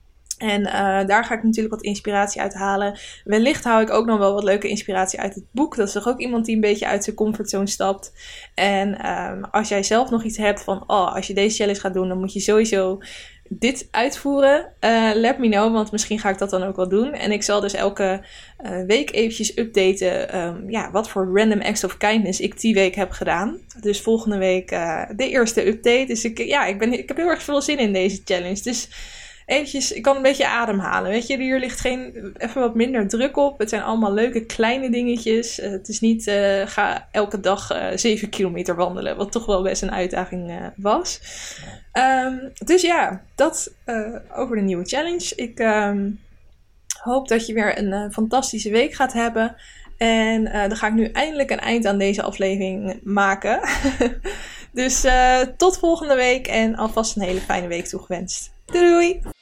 En uh, daar ga ik natuurlijk wat inspiratie uit halen. Wellicht hou ik ook nog wel wat leuke inspiratie uit het boek. Dat is toch ook iemand die een beetje uit zijn comfortzone stapt. En um, als jij zelf nog iets hebt van, oh, als je deze challenge gaat doen, dan moet je sowieso dit uitvoeren, uh, let me know, want misschien ga ik dat dan ook wel doen. En ik zal dus elke uh, week eventjes updaten um, ja, wat voor random acts of kindness ik die week heb gedaan. Dus volgende week uh, de eerste update. Dus ik, ja, ik, ben, ik heb heel erg veel zin in deze challenge. Dus eventjes, ik kan een beetje ademhalen. Weet je, hier ligt geen, even wat minder druk op. Het zijn allemaal leuke kleine dingetjes. Uh, het is niet, uh, ga elke dag uh, zeven kilometer wandelen. Wat toch wel best een uitdaging uh, was. Um, dus ja, dat uh, over de nieuwe challenge. Ik um, hoop dat je weer een uh, fantastische week gaat hebben. En uh, dan ga ik nu eindelijk een eind aan deze aflevering maken. Dus uh, tot volgende week en alvast een hele fijne week toegewenst. Doei doei!